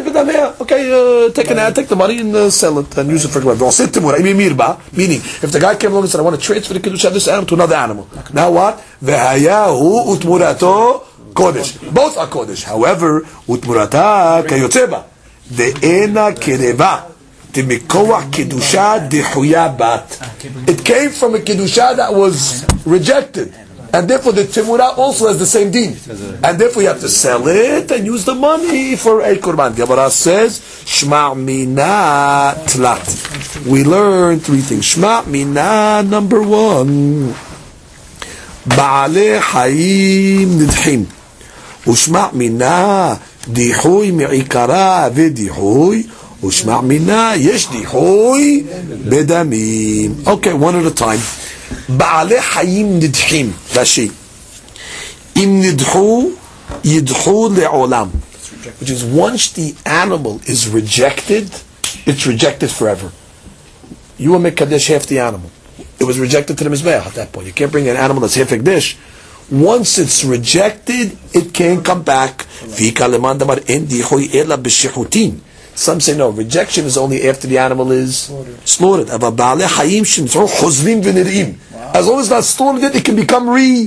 take the money and sell it and use it for God. Meaning, if the guy came along and said, I want to transfer the kedusha of this animal to another animal. Now what? V'hayahu utmurato kodesh. Both are kodesh. However, utmurata kayotzeba. De'ena kereva. Timikoach kedusha dehuya bat. It came from a kedusha that was rejected. And therefore the temura also has the same deen. And therefore you have to sell it and use the money for a korban. Gemara says, Shma' mina tlat. We learn 3 things. Shma' mina, number 1. Ba'alei hayim nidhim. Ushma' mina dihui mi'ikara v'dihui. Ushma' mina yesh dihui bedamim. Okay, one at a time. Ba'alei hayim nidhim. Rashi. Im nidhu yidhu le'olam. Which is once the animal is rejected, it's rejected forever. You will make kadesh half the animal. It was rejected to the mizbeach at that point. You can't bring an animal that's half kadesh. Once it's rejected, it can't come back. Some say no, rejection is only after the animal is slaughtered. As long as it's not slaughtered, it can become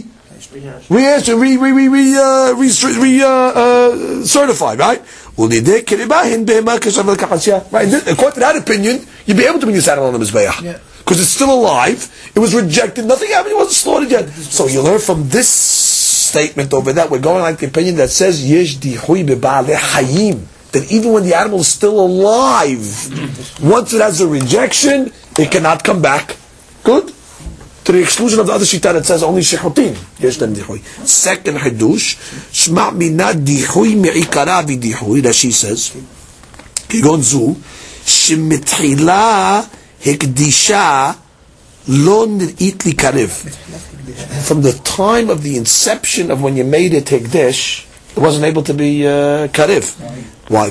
certified, right? Right. According to that opinion, you'd be able to bring this animal on the mizbeach. Because it's still alive, it was rejected, nothing happened, it wasn't slaughtered yet. So you learn from this statement over that, we're going like the opinion that says, Yesh dihui beba'alei hayim, that even when the animal is still alive, once it has a rejection, it cannot come back. Good? To the exclusion of the other shita that says only shechutin. Yesh them dihui. Second hadush, Shma' mina dihui me'ikara v'dihui, that she says, Kigon zu, shemitchila hekdisha lo nir'it li karev. From the time of the inception of when you made it hekdesh, it wasn't able to be karev. Why?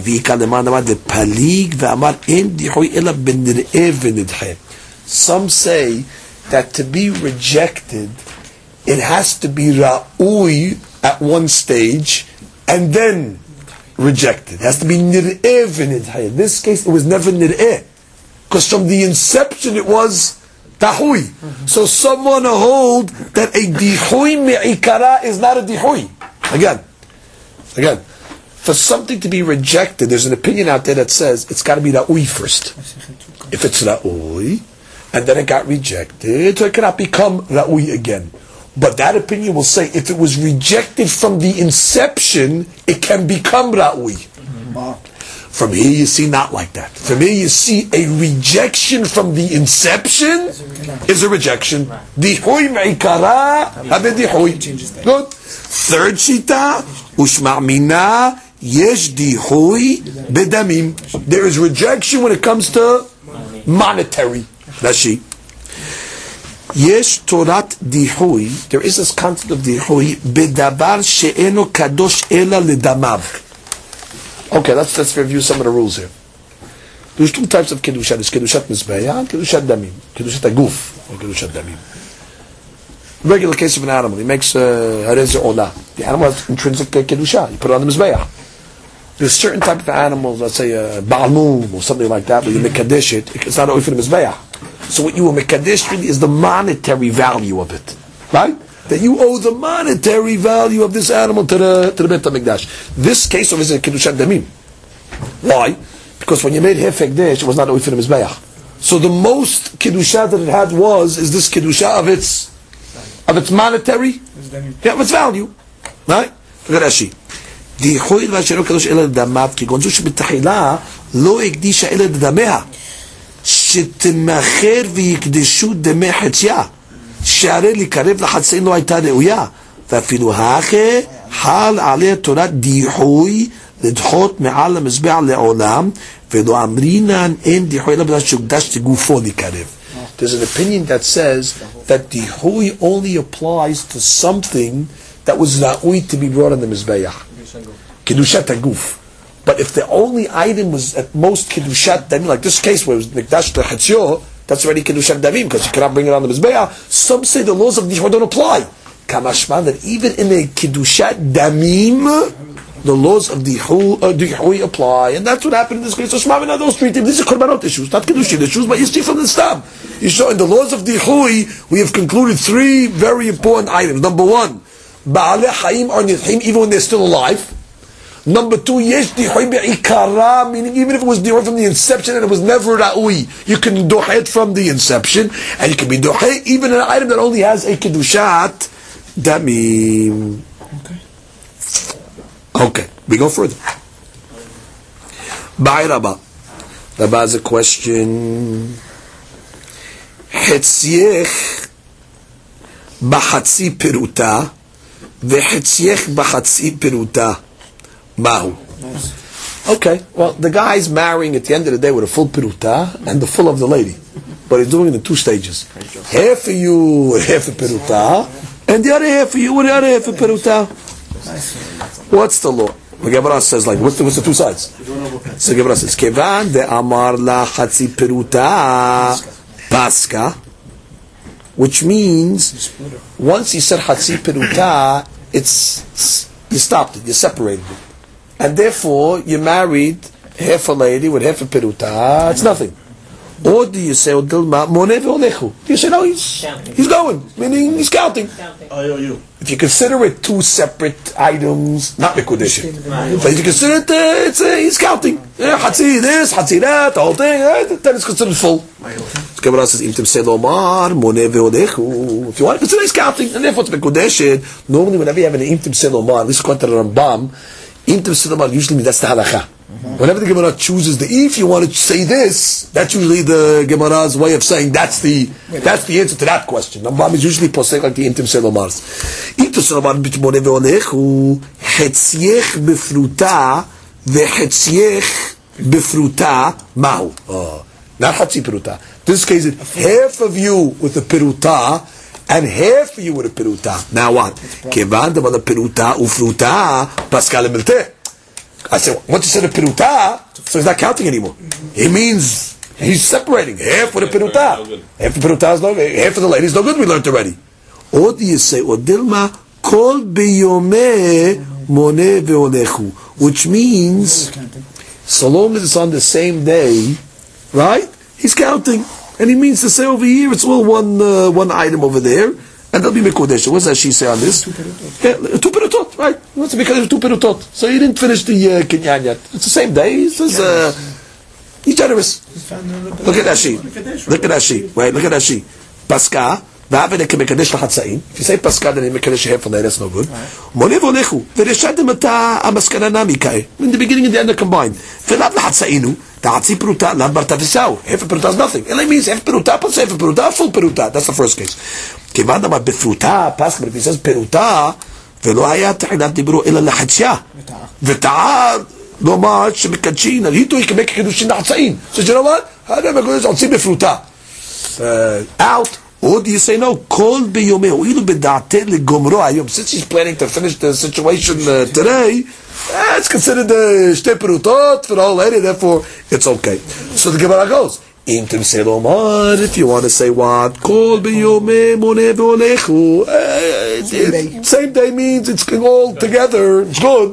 Some say that to be rejected, it has to be ra'ui at one stage and then rejected. It has to be nir'eh v'nidheh. In this case, it was never nir'eh. Because from the inception it was tahui. So someone hold that a dihui me'ikara is not a dihui. Again, for something to be rejected, there's an opinion out there that says it's got to be ra'ui first. If it's ra'ui, and then it got rejected, so it cannot become ra'ui again. But that opinion will say if it was rejected from the inception, it can become ra'ui. From here you see not like that. From here you see a rejection from the inception is a rejection. Dihui me'ikara habedihui. Good. Third shita, ushma'mina yesh dihui bedamim. There is rejection when it comes to monetary. Rashi. Yesh torat dihui. There is this concept of dihui bedavar she'eno kadosh ela ledamav. Okay, let's review some of the rules here. There's two types of kedusha. There's kedushat mizbeah and kedushat damim. Kedushat aguf or kedushat damim. Regular case of an animal, he makes harez olah. The animal has intrinsic kedusha. You put it on the mizbeah. There's certain type of animals, let's say ba'almum or something like that, but you mekadesh it. It's not only for the mizbeah. So what you will mekadesh really is the monetary value of it, right? That you owe the monetary value of this animal to the Beit HaMikdash. This case of is a kedushat damim. Why? Because when you made hefek dish, it was not only for the mizbeah. So the most kedusha that it had is this kedusha of its monetary, of its value, right? Look at Rashi. דיחוי ואשר קדוש אלא לדמיו, כגון זו שבתחילה לא הקדישה אלא לדמיה, שתמחר ויקדשו דמי חציה. שהרי לקרב לחצי לא הייתה ראויה, ואפילו האחר חל עליה תורת דיחוי לדחות מעל המזבח לעולם, ולא אמרינן אין דיחוי אלא בגלל שהוקדש לגופו לקרב. There's an opinion that says that dihui only applies to something that was ra'ui to be brought on the mizbeach. Kedushat aguf. But if the only item was at most kedushat damim, like this case where it was mikdash lechatzio, that's already kedushat damim because you cannot bring it on the mizbeah. Some say the laws of dihui don't apply. Kamashman that even in a kedushat damim, the laws of dihui apply, and that's what happened in this case. So Shmamina, those three things, these are korbanot issues, not kedushin issues, but you see from the stam. You show in the laws of dihui, we have concluded three very important items. Number one, ba'alei hayim are nidhim even when they're still alive. Number two, yesh dihui be'ikara, meaning even if it was dihui from the inception and it was never ra'ui, you can dohe it from the inception, and you can be dohe even an item that only has a kedushat damim. Okay, we go further. Ba'ai Rabba. Rabba has a question. Hetziech b'chatzi peruta v'hetziech b'chatzi peruta. Mahu. Okay, well, the guy's marrying at the end of the day with a full peruta and the full of the lady. But he's doing it in two stages. Half for you with half a peruta, and the other half for you with the other half a peruta. What's the law? The Gemara says, like, what's the two sides? So the Gemara says, Kevan de amar la chatzi peruta paska, which means once you said chatzi peruta, you stopped it, you separated it. And therefore, you married half a lady with half a peruta, it's nothing. Or do you say, do you say, no, he's going, meaning he's counting. If you consider it two separate items, not mekudeshin, but if you consider it, he's counting. Hatzi this, hatzi that, the whole thing, then it's considered full. The Gemara says, if you want to consider he's counting, and therefore it's mekudeshin. Normally, whenever you have an imtim selomar, this is according to the Rambam, imtim selomar usually means that's the halakha. Whenever the Gemara chooses if you want to say this, that's usually the Gemara's way of saying that's the answer to that question. Rambam is usually posek like the intim selomars. Intim selomar bitmone veolechu hetziech befruta vehetziech befruta mahu. Not hatzi peruta. This case is half of you with the peruta and half of you with a peruta. Now what? Kevan de peruta ufruta pascal milte. I said, once you said a peruta, so he's not counting anymore. It means he's separating half with a peruta. Half the peruta is no good. Half of the lady is no good. We learned already. Or do you say, Odilma kol biyomeh moneh veolechu, which means so long as it's on the same day, right? He's counting, and he means to say over here it's all one item over there. And that'll be Mekodesh. What does she say on this? Two perutot, right? What's because of two perutot? So he didn't finish the kinyan yet. It's the same day. He says, he's generous. Look at Rashi. Look at Rashi. Wait, look at Rashi. Paska, If you say Pascal, then you Mekadesh half of that, that's no good. Monev Olechu, Vereshadim Ata Amaskana Namikae. In the beginning and the end are combined. Velab Lahatsainu, Tahatsi Peruta, Lambarta Visau. Half a Peruta is nothing. It means half Peruta plus half a Peruta, full Peruta. That's the first case. Kivandama Befruta, Pascal, if he says Peruta, Velo Hayat Tahilat Dibru Ila Lahatsya. Vita'a, no much, Mikachin, and he too, he can make a Kedushin Lahatsain. So, you know what? I never go to Befruta. Out. Or do you say no? Kol biyomeh ilu b'da'ateh legomro hayom. Since he's planning to finish the situation today, it's considered the shtei perutot for the whole area. Therefore, it's okay. So the Gemara goes. Im timsei lomar. If you want to say what? Kol biyomeh moneh v'olechu. Same day means it's all together. It's good.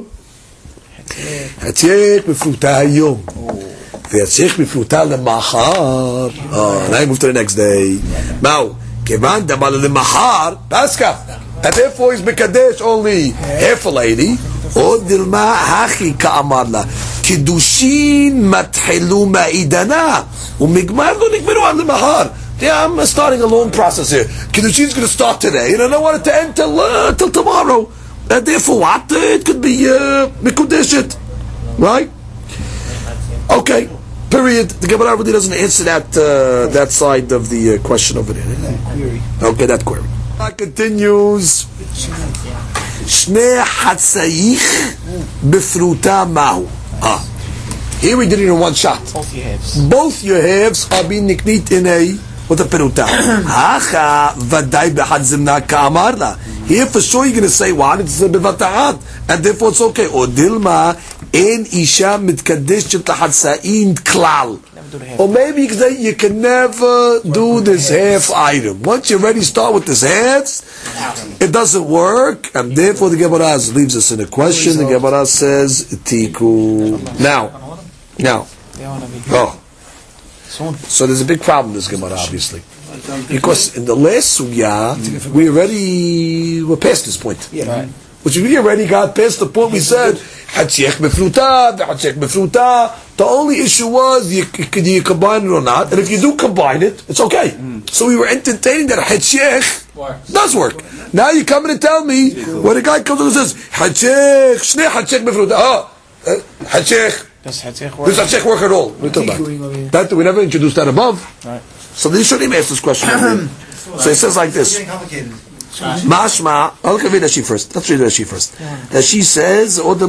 Hatzich b'fruta hayom. V'yatzich b'fruta lemachar. Now you move to the next day. Now, kevan damal lemachar, Pascha, and therefore he's mekadesh only half a lady. Or dilma hachi ka'amarla kiddushin matchilu ma'idana umigmar lo nigmeru al lemachar. Yeah, I'm starting a long process here. Kiddushin's going to start today, and I don't want it to end till tomorrow. And therefore, what? It could be mekudeshet, right? Okay. Period. The Gemara really doesn't answer that side of the question over there. Okay, that query. Continues. Shnei hatzayich befruta mahu. Here we did it in one shot. Both your halves are being niknit in with a peruta. Hacha vaday behad zimna ka'amarla. Here for sure you're going to say what? It's a bevata'at. And therefore it's okay. Or dilma en isha mitkadeshet lahatza'in klal. Or maybe you can never do this half item. Once you already start with this half, it doesn't work. And therefore the Gemara leaves us in a question. The Gemara says, Tiku. Now. Oh. So there's a big problem in this Gemara, obviously. Because in the last sugya, we're past this point. Yeah. Right. Which we already got past the point we said, Hatziyech befruta, Hatziyech befruta. The only issue was, do you combine it or not? And if you do combine it, it's okay. So we were entertaining that Hatziyech does work. Now you come in and tell me, when a guy comes and says, Hatziyech, Shnei Hatziyech befruta, Hatziyech, does Hatziyech work at all? What are you talking about? That, we never introduced that above. Right. So they shouldn't even ask this question. So it says like this. Mashma, I'll read Rashi first. Let's read Rashi first. She says, no,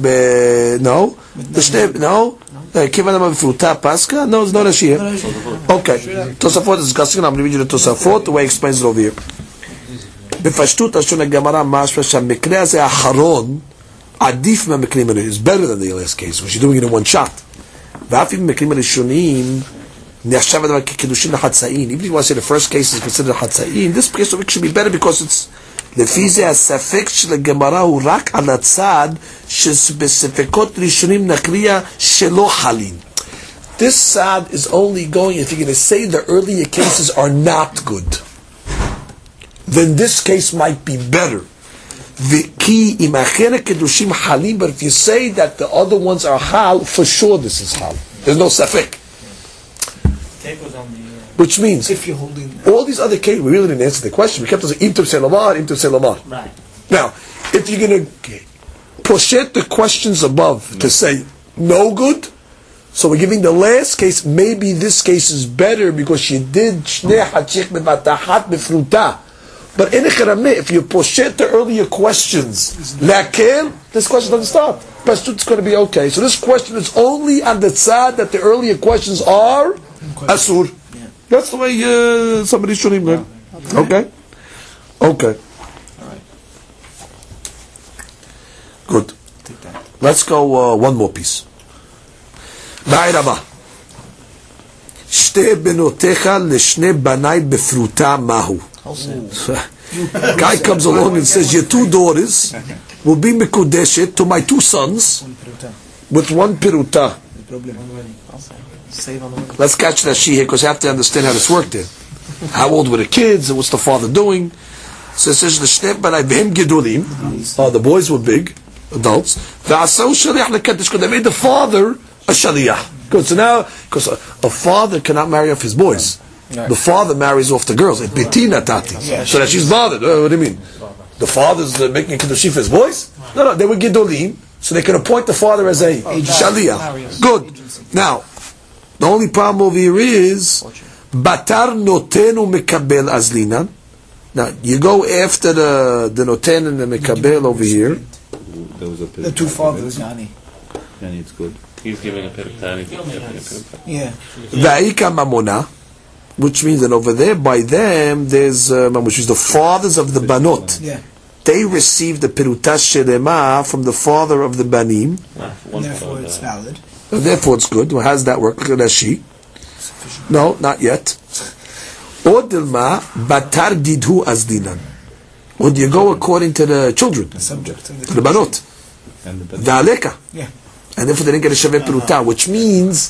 Kivanama b'fruta Pascha. No, it's not Rashi here. Okay. Tosafot is discussing. I'm reading the Tosafot. The way he explains it over here. בפשטות לשון הגמרא משמע שהמקרה הזה האחרון עדיף מהמקרים הראשונים. It's better than the last case, which you're doing it in one shot. ואף אם במקרים הראשונים נחשב הדבר כקידושין לחצאין. Even if you want to say the first case is considered לחצאין, this case should be better because it's לפי זה הספק של הגמרא הוא רק על הצד שבספקות ראשונים נכריע שלא חלין. This sad is only going if you're going to say the earlier cases are not good. Then this case might be better. But if you say that the other ones are hal, for sure this is hal. There's no safek. Which means, if you're holding all these other cases, we really didn't answer the question. We kept on saying, Im Tov Selamar, Im Tov Selamar. Right. Now, if you're going to push it the questions above to say no good, so we're giving the last case, maybe this case is better because you did Shnei Hachich B'Matahat B'Fruta. But in if you push it the earlier questions, Lakel, this question doesn't start. It's going to be okay. So this question is only on the side that the earlier questions are Asur. Yeah. That's the way somebody should even learn. Okay? Okay. All right. Good. Let's go one more piece. Ba'iraba. Shte benotecha l'shne banai befruta mahu. Guy comes along and says, your two daughters will be mekudeshet to my two sons with one piruta. Let's catch that she here because you have to understand how this worked there. How old were the kids and what's the father doing? So it says, the boys were big, adults. They made the father a shaliach. So now, because a father cannot marry off his boys. The father marries off the girls. Betina tati. So that she's bothered. What do you mean? The father's making kiddushin for his boys? No, they were gidolim, so they could appoint the father as a shaliach. Good. Now, the only problem over here is batar notenu mekabel azlinan. Now, you go after the noten and the mekabel over here. The two fathers, Yani. Yani, it's good. He's giving a pirutah. Yeah. Va'ika mamona, which means that over there by them there's which is the fathers of the banot. Yeah. They receive the pirutah shelema from the father of the banim. And therefore it's valid. And therefore it's good. Well, how does that work? Look at Rashi. No, not yet. Odilma batar didhu azdinan. Or do you go according to the children? The subject. To the banot. Da'aleka. Yeah. And therefore they didn't get a shaveh pirutah, which means,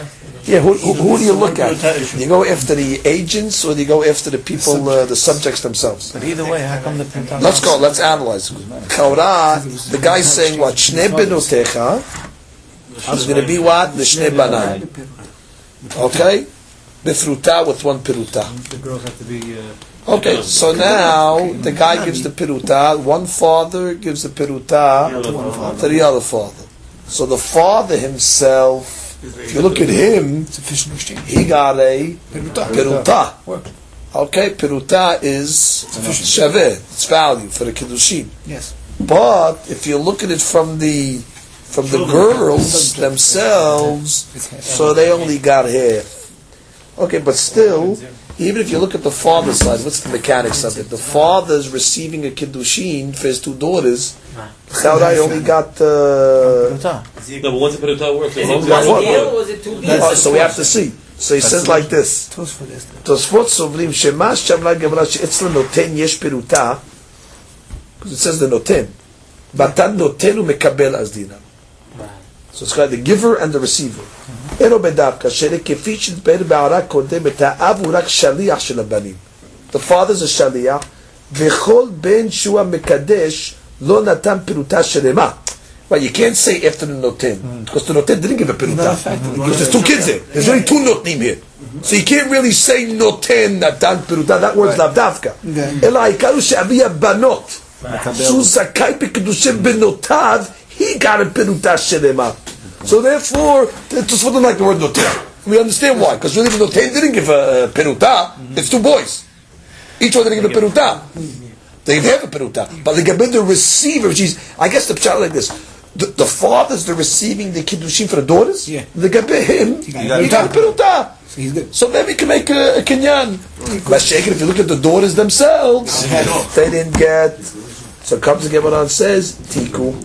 who do you look at? Do you go after the agents or do you go after the people, the subjects themselves? But either way, how come the pirutah? Let's analyze. Chaura, the guy's saying what? Shnei benotecha is going to be what? The shnei banai. Okay? Bifruta with one pirutah. The girls have to be... Okay, so now the guy gives the pirutah, one father gives the pirutah to the other father. So the father himself, if you look at him, Sufficient exchange. he got a pirutah. Okay, pirutah is shaveh, it's value for the kiddushin. Yes. But if you look at it from the girls themselves, so they only got half. Okay, but still, even if you look at the father's side, what's the mechanics of it? The father's receiving a kiddushin for his two daughters. Chaudai only got. No, but what's the pirutah worth? So we have to see. So he says like this. Tosfot sovrim shema shamla gemara she'etzla noten yesh pirutah, because it says the noten. Batan notenu mekabel azdina. So it's got the giver and the receiver. The father's a shaliach. V'chol ben shua mekadesh lo natan pirutah shelema. But you can't say after the noten, because the noten didn't give a pirutah. Because there's two kids there. There's only two notnim here. So you can't really say noten natan pirutah. That word's lavdavka. Ela ikaru she'aviyah banot. Shu zakai b'kedushim benotav. He got a pirutah shelema. So therefore, it's not like the word noten. We understand why. Because really the noten didn't give a pirutah. It's two boys. Each one didn't give a pirutah. They have a pirutah. But the receiver, I guess the pshat like this. The father's the receiving the kiddushin for the daughters. Yeah. The him, he got a pirutah. So he's good. So then we can make a kinyan. But if you look at the daughters themselves, they didn't get. So comes the Gemara and says tiku.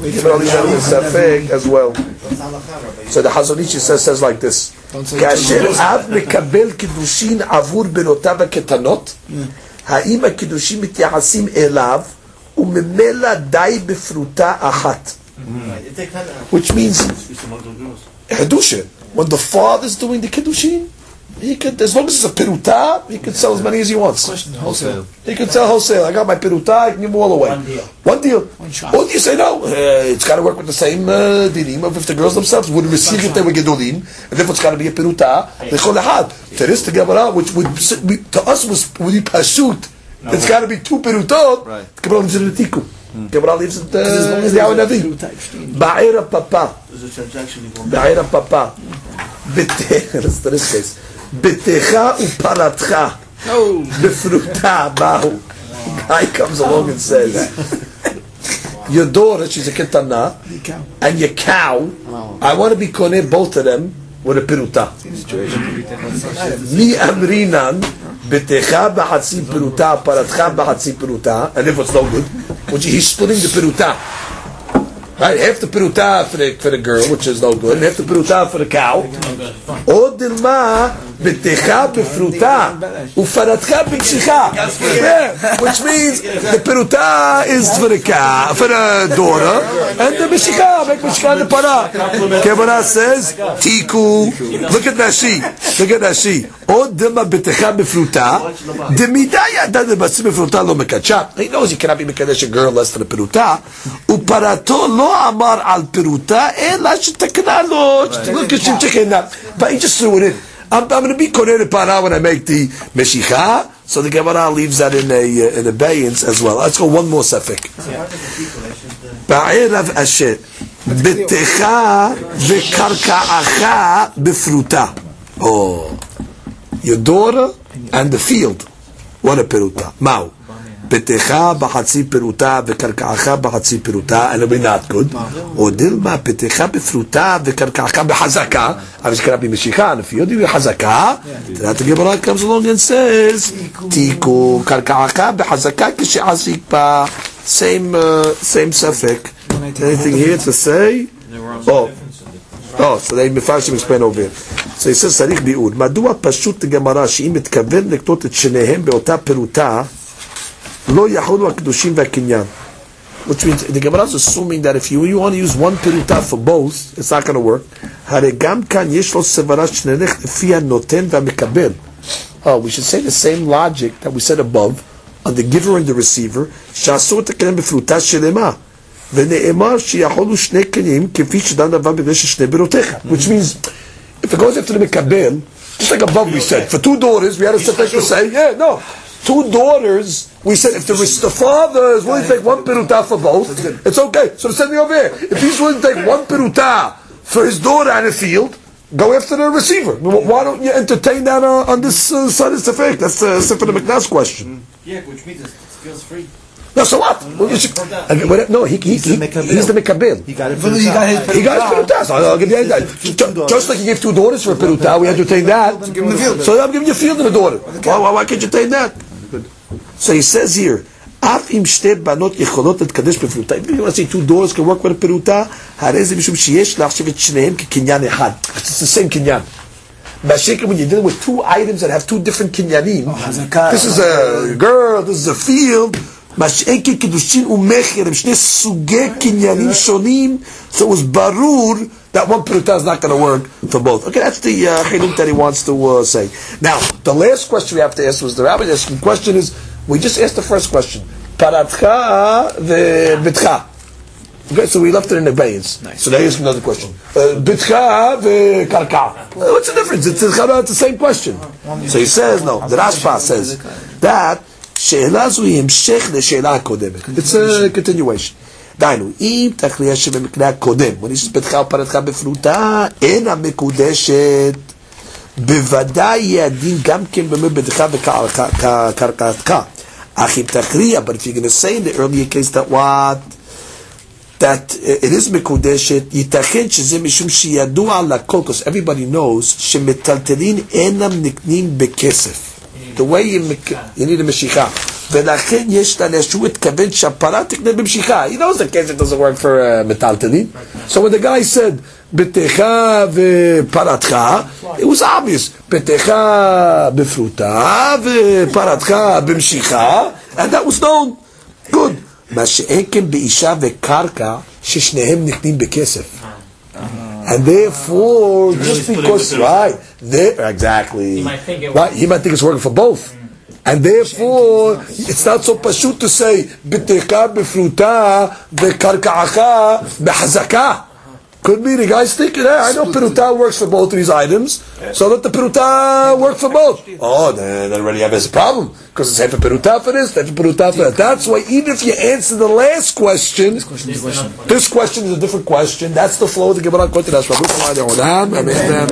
As well. So the Hazon Ish says like this: כאשר אב מקבל קידושין עבור בנותיו הקטנות, האם הקידושים מתייחסים אליו וממילא די בפרוטה אחת? Which means Kedushin. When the father's doing the Kiddushin, he could, as long as it's a pirutah, he could sell as many as he wants. Wholesale. He could sell wholesale. I got my pirutah, I can give them all away. One deal. One shot. Or do you say no? It's got to work with the same dinim of if the girls themselves would receive if they were gedolim, and therefore it's got to be a pirutah. They call it had. To this, to Gemara, which would to us would be pashut. It's got to be two pirutot. Right. Gemara leaves it in the tikkun. Gemara leaves it in the Yahweh Navi. Ba'ira papa. There's a transaction involved. Ba'ira papa. Let's do this case. Betecha uparatcha. Befruta bahu. Guy comes along and says, your daughter, she's a ketana, and your cow, I want to be koneh both of them with a piruta. Mi amrinan, betecha b'chatzi piruta, paratcha b'chatzi piruta, and if it's no good, which he's splitting the piruta. Right, half the piruta for the girl, which is no good, and half the piruta for the cow. Od dilma betecha befruta ufaratcha b'psicha. Which means the piruta is for the cow, for the daughter, and the b'sicha, make b'sicha the para. Kevara says, tiku. Look at Rashi. Look at Rashi. Od dilma betecha befruta. Demidaya da de batzi befruta lo mekacha. He knows you cannot be mekadesh a girl less than a piruta. Uparato lo amar al piruta ela shetakna lo. Look at him checking that. But he just threw it in. I'm going to be koneh para when I make the meshicha. So the Gemara leaves that in abeyance as well. Let's go one more safek. Ba'erav asher betecha vekarka'acha befruta. Oh, your daughter and the field. What a peruta. Mao. Betecha b'chatzi peruta vekarka'acha b'chatzi peruta, and it'll be not good. Or dilma betecha befruta vekarka'acha b'chazaka. It's going to be meshicha in the field. It'll be hazaka. Then the Gemara comes along and says, Tiku karka'acha b'chazaka kishe'azik ba. Same safek. Anything here to say? So they מפרשים explain over here. So he says, צריך ביעוד. מדוע פשוט הגמרא שאם מתכוון לקנות את שניהם באותה פירוטה, לא יחולו הקדושים והקניין. Which means, the Gemara is assuming that if you want to use one פירוטה for both, it's not going to work. הרי גם כאן יש לו סברה שנלך לפי הנותן והמקבל. We should say the same logic that we said above, on the giver and the receiver, שאסור לתקנן בפרוטה שלמה. ונאמר שיכולו שני קנים כפי שדן דבר בגלל ששני ברותיך. Which means, if it goes after the מקבל, just like above we said, for two daughters, we had a safek to say, two daughters, we said if the father is willing to take one peruta for both, it's okay. So the same thing over here. If he's willing to take one peruta for his daughter and a field, go after the receiver. Why don't you entertain that on this side of the fake? That's the Sefer Miknas question. Yeah, which means it feels free. No, so what? He's the Mekabel. He got it. He got his peruta. So I'll give you that. Just like he gave two daughters for a peruta, we had to take that. So I'm giving you a field and a daughter. Why can't you take that? So he says here, אף אם שתי בנות יכולות להתקדש בפרוטה. If you want to say two daughters can work with a פירוטה, הרי זה משום שיש להחשב את שניהם כקניין אחד. It's the same קניין. Bashika, when you're dealing with two items that have two different kinyanim, this is a girl, this is a field, Mash'enki Kiddushin u'Mecher, Shne Suge Kinyanim Shonim, so it was barur that one peruta is not going to work for both. Okay, that's the chiluk that he wants to say. Now, the last question we have to ask was the rabbi asking question is, we just asked the first question, Paratcha ve'bitcha. Okay, so we left it in abeyance. Nice. So now here's another question. Bitcha ve'karka. What's the difference? It's the same question. So he says, no, the Rashba says that שאלה זו היא המשך לשאלה הקודמת. It's a continuation. דיינו, אם תכליה שבמקנה הקודם, מוניס ביתך ופרתך בפרוטה, אין המקודשת, בוודאי יהיה הדין גם כן ביתך וקרקעתך. אך אם תכליה, but if you're going to say in the earlier case that what? That it is מקודשת, ייתכן שזה משום שידוע לכל, because everybody knows שמטלטלין אינם נקנים בכסף. The way you need a meshicha. ולכן יש לנו שהוא התכוון שהפרה תקנה במשיכה. He knows the case it doesn't work for metaltalin. So when the guy said, בתך ופרתך, it was obvious. בתך בפרוטה ופרתך במשיכה, and that was known. Good. מה שאין כן באישה וקרקע, ששניהם נקנים בכסף. And therefore, just because, right, exactly, he might think it's working for both. And therefore, it's not so pashut to say, B'techa b'fruta v'karka'acha b'hazaka. Could be the guy's thinking, I know peruta works for both of these items, so let the peruta work for both. Oh, then already have a problem, because it's half a peruta for this, half a peruta for that. That's why even if you answer the last question, this question is a different question. That's the flow of the Gemara.